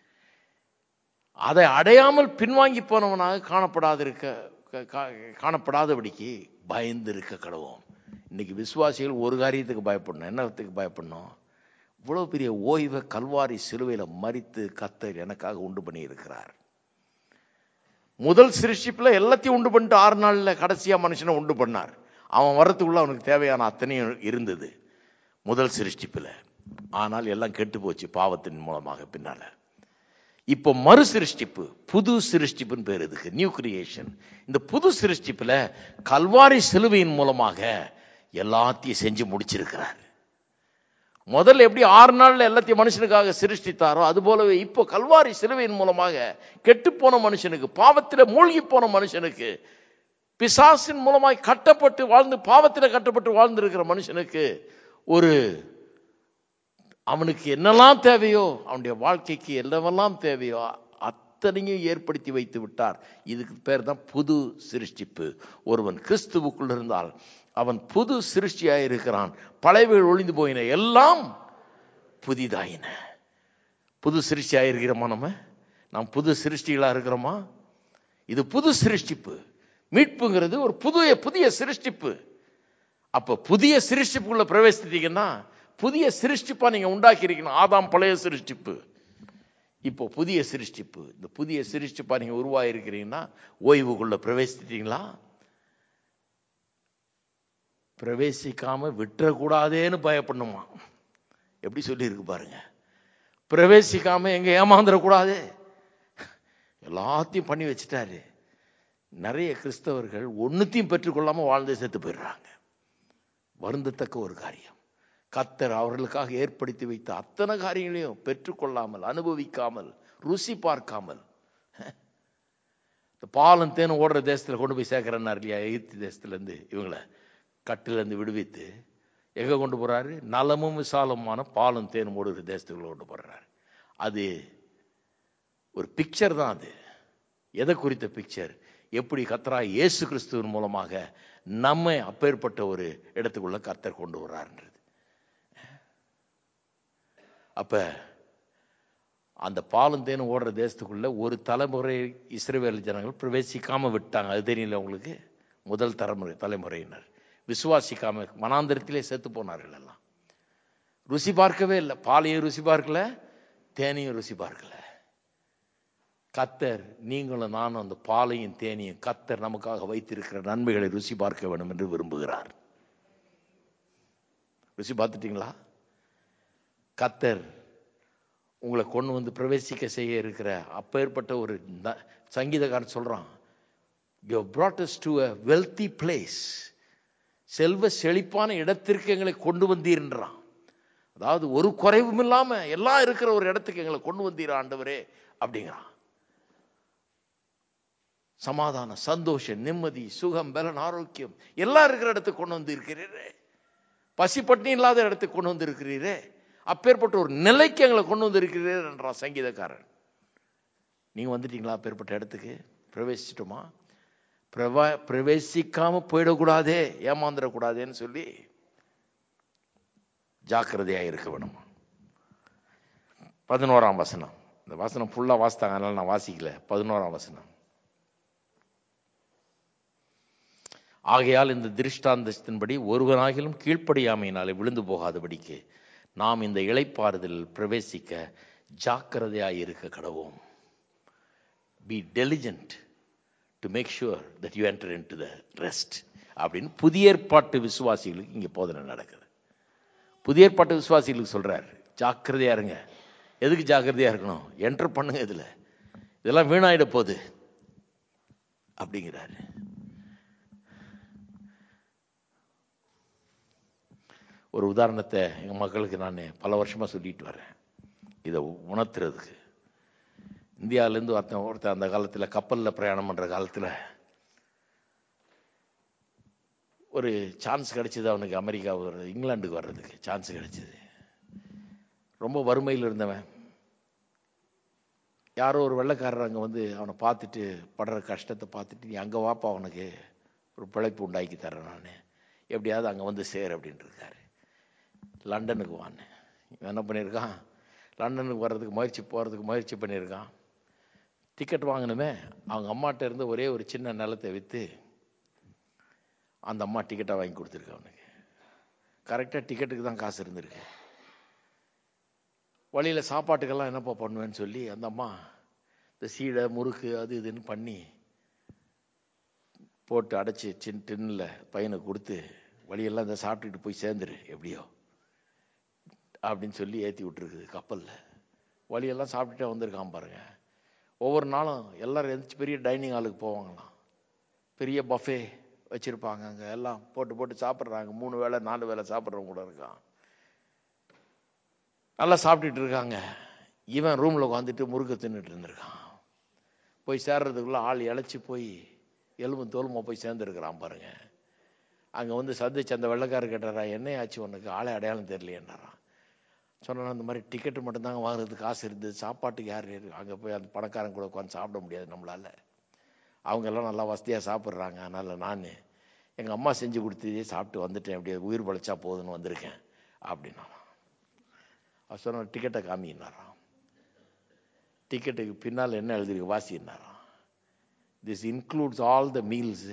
அதை அடையாமல் பின்வாங்கி போனவனாக காணப்படாதபடிக்கு பயந்து இருக்க கடவோம். இன்னைக்கு விசுவாசிகள் ஒரு காரியத்துக்கு பயப்படணும். என்னத்துக்கு பயப்படணும்? இவ்வளவு பெரிய ஓய்வை கல்வாரி சிலுவையில மரித்து கர்த்தர் எனக்காக உண்டு பண்ணி இருக்கிறார். முதல் சிருஷ்டிப்புல எல்லாத்தையும் உண்டு பண்ணிட்டு 6 நாள்ல கடைசியா மனுஷனை உண்டு பண்ணார். அவன் வர்றதுக்குள்ள அவனுக்கு தேவையான அத்தனையும் இருந்தது முதல் சிருஷ்டிப்புல. ஆனால் எல்லாம் கெட்டு போச்சு பாவத்தின் மூலமாக. பின்னால இப்போ மறு சிருஷ்டிப்பு, புது சிருஷ்டிப்புன்னு பேர் இதுக்கு, நியூ கிரியேஷன். இந்த புது சிருஷ்டிப்புல கல்வாரி சிலுவையின் மூலமாக எல்லாத்தையும் செஞ்சு முடிச்சிருக்கிறார். முதல்ல எப்படி 6 நாள்ல எல்லாத்தையும் மனுஷனுக்காக சிருஷ்டித்தாரோ, அது போலவே இப்போ கல்வாரி சிலுவையின் மூலமாக கெட்டு போன மனுஷனுக்கு, பாவத்தில மூழ்கி போன மனுஷனுக்கு, பிசாசின் மூலமாய் கட்டப்பட்டு வாழ்ந்து பாவத்தில கட்டப்பட்டு வாழ்ந்திருக்கிற மனுஷனுக்கு அவனுக்கு என்னெல்லாம் தேவையோ, அவனுடைய வாழ்க்கைக்கு என்னவெல்லாம் தேவையோ அத்தனையும் ஏற்படுத்தி வைத்து விட்டார். இதுக்கு பேர் தான் புது சிருஷ்டிப்பு. ஒருவன் கிறிஸ்துவுக்குள் இருந்தால் அவன் புது சிருஷ்டியாய் இருக்கிறான். பழையவைகள் ஒழிந்து போயின, எல்லாம் புதிதாயின. புது சிருஷ்டியாய் இருக்கிறோமா? நாம் புது சிருஷ்டிகளா இருக்கிறோமா? இது புது சிருஷ்டிப்பு. மீட்புங்கிறது ஒரு புதிய சிருஷ்டிப்பு. அப்ப புதிய சிருஷ்டிப்புக்குள்ள பிரவேசித்தீங்கன்னா புதிய சிருஷ்டிப்பா நீங்க உண்டாக்கி இருக்கணும். ஆதாம் பழைய சிருஷ்டிப்பு, இப்போ புதிய சிருஷ்டிப்பு. இந்த புதிய சிருஷ்டிப்பா நீங்க உருவாயிருக்கிறீங்கன்னா ஓய்வுக்குள்ள பிரவேசித்தீங்களா? பிரவேசிக்காம விட்டுறக்கூடாதேன்னு பயப்படணுமா? எப்படி சொல்லி இருக்கு பாருங்க. பிரவேசிக்காம எங்க ஏமாந்துடக்கூடாது, எல்லாத்தையும் பண்ணி வச்சுட்டாரு. நிறைய கிறிஸ்தவர்கள் ஒன்னுத்தையும் பெற்றுக்கொள்ளாம வாழ்ந்து செத்து போயிடுறாங்க. வருந்தத்தக்க ஒரு காரியம். கர்த்தர் அவர்களுக்காக ஏற்படுத்தி வைத்த அத்தனை காரியங்களையும் பெற்றுக்கொள்ளாமல், அனுபவிக்காமல், ருசி பார்க்காமல், பாலும் தேனும் ஓடுற தேசத்துல கொண்டு போய் சேர்க்கிறேன்னாரு இல்லையா? எகிப்து தேசத்துல இருந்து இவங்களை கட்டில இருந்து விடுவித்து எங்க கொண்டு போறாரு? நலமும் விசாலமான பாலும் தேனும் ஓடுகிற தேசத்துக்குள்ள கொண்டு போறாரு. அது ஒரு பிக்சர் தான். அது எதை குறித்த பிக்சர்? எப்படி கர்த்தராகிய இயேசு கிறிஸ்துவின் மூலமாக நம்மை அப்பேற்பட்ட ஒரு இடத்துக்குள்ள கர்த்தர் கொண்டு வர்றாருன்றது. அப்ப அந்த பாலும் தேனும் ஓடுற தேசத்துக்குள்ள ஒரு தலைமுறை இஸ்ரவேல் ஜனங்கள் பிரவேசிக்காம விட்டாங்க. அது தெரியல உங்களுக்கு? முதல் தலைமுறையினர் விசுவாசிக்காம வனாந்தரத்திலே செத்து போனார்கள். எல்லாம் ருசி பார்க்கவே இல்லை. பாலையும் ருசி பார்க்கல, தேனையும் ருசி பார்க்கல. கர்த்தர் நீங்களும் நானும் அந்த பாலையும் தேனையும் கர்த்தர் நமக்காக வைத்திருக்கிற நன்மைகளை ருசி பார்க்க வேண்டும் என்று விரும்புகிறார். ருசி பார்த்துட்டீங்களா? கர்த்தர் உங்களை கொண்டு வந்து பிரவேசிக்க செய்ய இருக்கிற அப்பேற்பட்ட ஒரு சங்கீதக்காரன் சொல்றான், you have brought us to a wealthy place. செல்வ செழிப்பான இடத்திற்கு எங்களை கொண்டு வந்தீர்ன்றான். அதாவது ஒரு குறைவும் இல்லாம எல்லாம் இருக்கிற ஒரு இடத்துக்கு எங்களை கொண்டு வந்தீர் ஆண்டவரே அப்படிங்கிறான். சமாதானம், சந்தோஷம், நிம்மதி, சுகம், பலன், ஆரோக்கியம் எல்லாம் இருக்கிற இடத்துக்கு கொண்டு வந்து இருக்கிறீரே. பசி பட்டினி இல்லாத இடத்துக்கு கொண்டு வந்து இருக்கிறீரே. அப்பேற்பட்ட ஒரு நிலைக்கு எங்களை கொண்டு வந்து இருக்கிறீர் என்றான் சங்கீதக்காரன். நீங்க வந்துட்டீங்களா அப்பேற்பட்ட இடத்துக்கு? பிரவேசிச்சிட்டோமா? பிரவேசிக்காம போயிடக்கூடாதே, ஏமாந்துடக்கூடாதேன்னு சொல்லி ஜாக்கிரதையா இருக்க வேணும். 11ஆம் வசனம். இந்த வசனம் ஃபுல்லா வாசித்தாங்க, அதனால நான் வாசிக்கல. 11ஆம் வசனம். ஆகையால் இந்த திருஷ்டாந்தத்தின்படி ஒருவனாகிலும் கீழ்ப்படியாமையினாலே விழுந்து போகாதபடிக்கு நாம் இந்த இளைப்பாறுதலில் பிரவேசிக்க ஜாக்கிரதையாய் இருக்க கடவோம். Be diligent to make sure that you enter into the rest. அப்படின்னு புதிய ஏற்பாட்டு விசுவாசிகளுக்கு இங்க போதனை நடக்குது. புதிய ஏற்பாட்டு விசுவாசிகளுக்கு சொல்றாரு, ஜாக்கிரதையா இருங்க. எதுக்கு ஜாக்கிரதையா இருக்கணும்? என்டர் பண்ணுங்க, இதுல இதெல்லாம் வீணாயிட போகுது அப்படிங்கிறாரு. ஒரு உதாரணத்தை எங்க மக்களுக்கு நான் பல வருஷமா சொல்லிட்டு வரேன், இதை உணர்த்துறதுக்கு. இந்தியாவிலேருந்து ஒருத்தர் அந்த காலத்தில் கப்பலில் பிரயாணம் பண்ணுற காலத்தில் ஒரு சான்ஸ் கிடைச்சிது அவனுக்கு. அமெரிக்கா இங்கிலாந்துக்கு வர்றதுக்கு சான்ஸ் கிடைச்சிது. ரொம்ப வறுமையில் இருந்தவன். யாரோ ஒரு வெள்ளைக்காரர் அங்கே வந்து அவனை பார்த்துட்டு படுற கஷ்டத்தை பார்த்துட்டு, நீ அங்கே வாப்பா, அவனுக்கு ஒரு பிழைப்பு உண்டாக்கி தரேன் நான், எப்படியாவது அங்கே வந்து சேர் அப்படின்ட்டு இருக்காரு. லண்டனுக்கு வான்னு என்ன பண்ணியிருக்கான், லண்டனுக்கு வர்றதுக்கு முயற்சி பண்ணியிருக்கான். டிக்கெட் வாங்கணுமே, அவங்க அம்மாட்ட இருந்து ஒரே ஒரு சின்ன நிலத்தை விற்று அந்த அம்மா டிக்கெட்டாக வாங்கி கொடுத்துருக்கு அவனுக்கு. கரெக்டாக டிக்கெட்டுக்கு தான் காசு இருந்திருக்கு. வழியில் சாப்பாட்டுக்கெல்லாம் என்னப்பா பண்ணுவேன்னு சொல்லி அந்த அம்மா இந்த சீடை முறுக்கு அது இதுன்னு பண்ணி போட்டு அடைச்சி டின்னில் பையனுக்கு கொடுத்து, வழியெல்லாம் இதை சாப்பிட்டுட்டு போய் சேர்ந்துரு எப்படியோ அப்படின்னு சொல்லி ஏற்றி விட்டுருக்குது கப்பலில். வழியெல்லாம் சாப்பிட்டுட்டே வந்திருக்கான் பாருங்க. ஒவ்வொரு நாளும் எல்லாரும் எந்திரிச்சு பெரிய டைனிங் ஹாலுக்கு போவாங்களாம். பெரிய பஃபே வச்சுருப்பாங்க, அங்கே எல்லாம் போட்டு சாப்பிட்றாங்க. 3 வேளை 4 வேளை சாப்பிட்றவங்க கூட இருக்கான். நல்லா சாப்பிட்டுட்டு இருக்காங்க. இவன் ரூமில் உட்காந்துட்டு முறுக்க தின்னுட்டு இருந்திருக்கான். போய் சேர்றதுக்குள்ளே ஆள் இழைச்சி போய் எலும்பு தோலுமா போய் சேர்ந்துருக்கிறான் பாருங்க. அங்கே வந்து சந்திச்சு அந்த வெள்ளைக்காரர் கேட்டாரா, என்ன ஆச்சு உனக்கு, ஆளை அடையாளம் தெரியலையேன்னாரான். சொன்னா, அந்த மாதிரி டிக்கெட்டு மட்டும்தாங்க வாங்குறதுக்கு காசு இருந்தது, சாப்பாட்டுக்கு யார் அங்கே போய் அந்த பணக்காரன் கூட உட்காந்து சாப்பிட முடியாது நம்மளால, அவங்க எல்லாம் நல்லா வசதியாக சாப்பிட்றாங்க, அதனால நான் எங்கள் அம்மா செஞ்சு கொடுத்ததே சாப்பிட்டு வந்துட்டேன், அப்படியே உயிர் பழைச்சா போதுன்னு வந்திருக்கேன் அப்படின்னா. அவர் சொன்ன, டிக்கெட்டை காமினாராம். டிக்கெட்டுக்கு பின்னால் என்ன எழுதிருக்கு வாசினாராம். This includes all the meals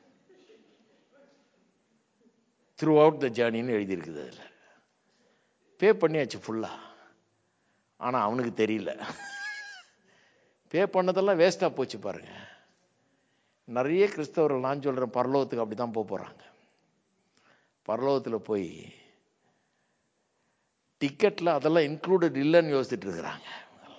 throughout the journeyன்னு எழுதியிருக்குது. அதில் பே பண்ணியாச்சு ஃபுல்லா. ஆனால் அவனுக்கு தெரியல. பே பண்ணதெல்லாம் வேஸ்டாக போச்சு பாருங்க. நிறைய கிறிஸ்தவர்கள் நான் சொல்கிறேன் பரலோகத்துக்கு அப்படி தான் போகிறாங்க. பரலோகத்தில் போய் டிக்கெட்டில் அதெல்லாம் இன்க்ளூடட் இல்லைன்னு யோசிச்சுட்டு இருக்கிறாங்க.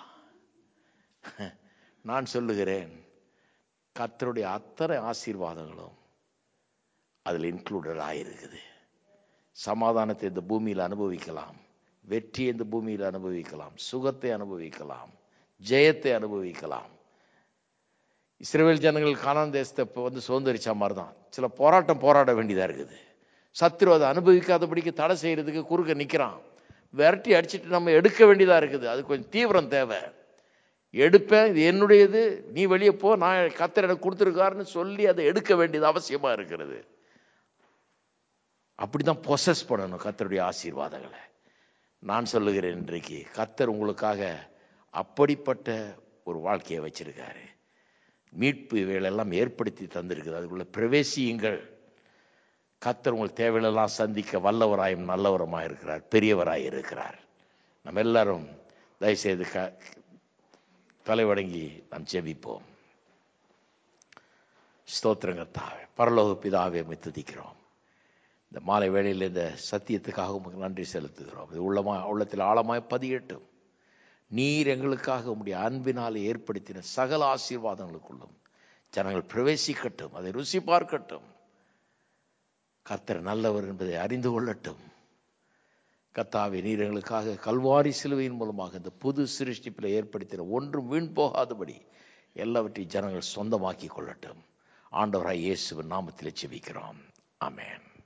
நான் சொல்லுகிறேன் கர்த்தருடைய அத்தனை ஆசீர்வாதங்களும் அதில் இன்க்ளூடட் ஆகிருக்குது. சமாதானத்தை இந்த பூமியில் அனுபவிக்கலாம், வெற்றியை இந்த பூமியில் அனுபவிக்கலாம், சுகத்தை அனுபவிக்கலாம், ஜெயத்தை அனுபவிக்கலாம். இஸ்ரவேல் ஜனங்கள் கானான் தேசத்தை இப்போ வந்து சுதந்திரிச்ச மாதிரி தான் சில போராட வேண்டியதாக இருக்குது. சத்துரு அதை அனுபவிக்காதபடிக்கு தடை செய்யறதுக்கு குறுக்க நிற்கிறான். விரட்டி அடிச்சுட்டு நம்ம எடுக்க வேண்டியதாக இருக்குது. அது கொஞ்சம் தீவிரம் தேவை. எடுப்பேன், இது என்னுடையது, நீ வெளியே போ, நான் கர்த்தர் எனக்கு கொடுத்துருக்காருன்னு சொல்லி அதை எடுக்க வேண்டியது அவசியமாக இருக்கிறது. அப்படிதான் பொசஸ் பண்ணணும் கர்த்தருடைய ஆசீர்வாதங்களை. நான் சொல்லுகிறேன், இன்றைக்கு கர்த்தர் உங்களுக்காக அப்படிப்பட்ட ஒரு வாழ்க்கையை வச்சிருக்காரு. மீட்பு இவைகளெல்லாம் ஏற்படுத்தி தந்திருக்குது. அதுக்குள்ள பிரவேசியுங்கள். கர்த்தர் உங்கள் தேவைகளெல்லாம் சந்திக்க வல்லவராயும் நல்லவரமாக இருக்கிறார், பெரியவராய் இருக்கிறார். நம்ம எல்லாரும் தயவுசெய்து தலைவணங்கி நாம் ஜெபிப்போம். ஸ்தோத்திரம் கர்த்தாவே, பரலோக பிதாவே, உம்மை துதிக்கிறோம். இந்த மாலை வேளையில் இந்த சத்தியத்துக்காக உங்களுக்கு நன்றி செலுத்துகிறோம். இது உள்ளத்தில் ஆழமாய் பதியட்டும். நீர் எங்களுக்காக உம்முடைய அன்பினால் ஏற்படுத்தின சகல ஆசீர்வாதங்களுக்குள்ளும் ஜனங்கள் பிரவேசிக்கட்டும், அதை ருசி பார்க்கட்டும். கர்த்தர் நல்லவர் என்பதை அறிந்து கொள்ளட்டும். கர்த்தாவே, நீர் எங்களுக்காக கல்வாரி சிலுவையின் மூலமாக இந்த புது சிருஷ்டிப்பில் ஏற்படுத்தின ஒன்றும் வீண் போகாதபடி எல்லாவற்றையும் ஜனங்கள் சொந்தமாக்கி கொள்ளட்டும். ஆண்டவராய் இயேசுவின் நாமத்தில் ஜெபிக்கிறோம். ஆமென்.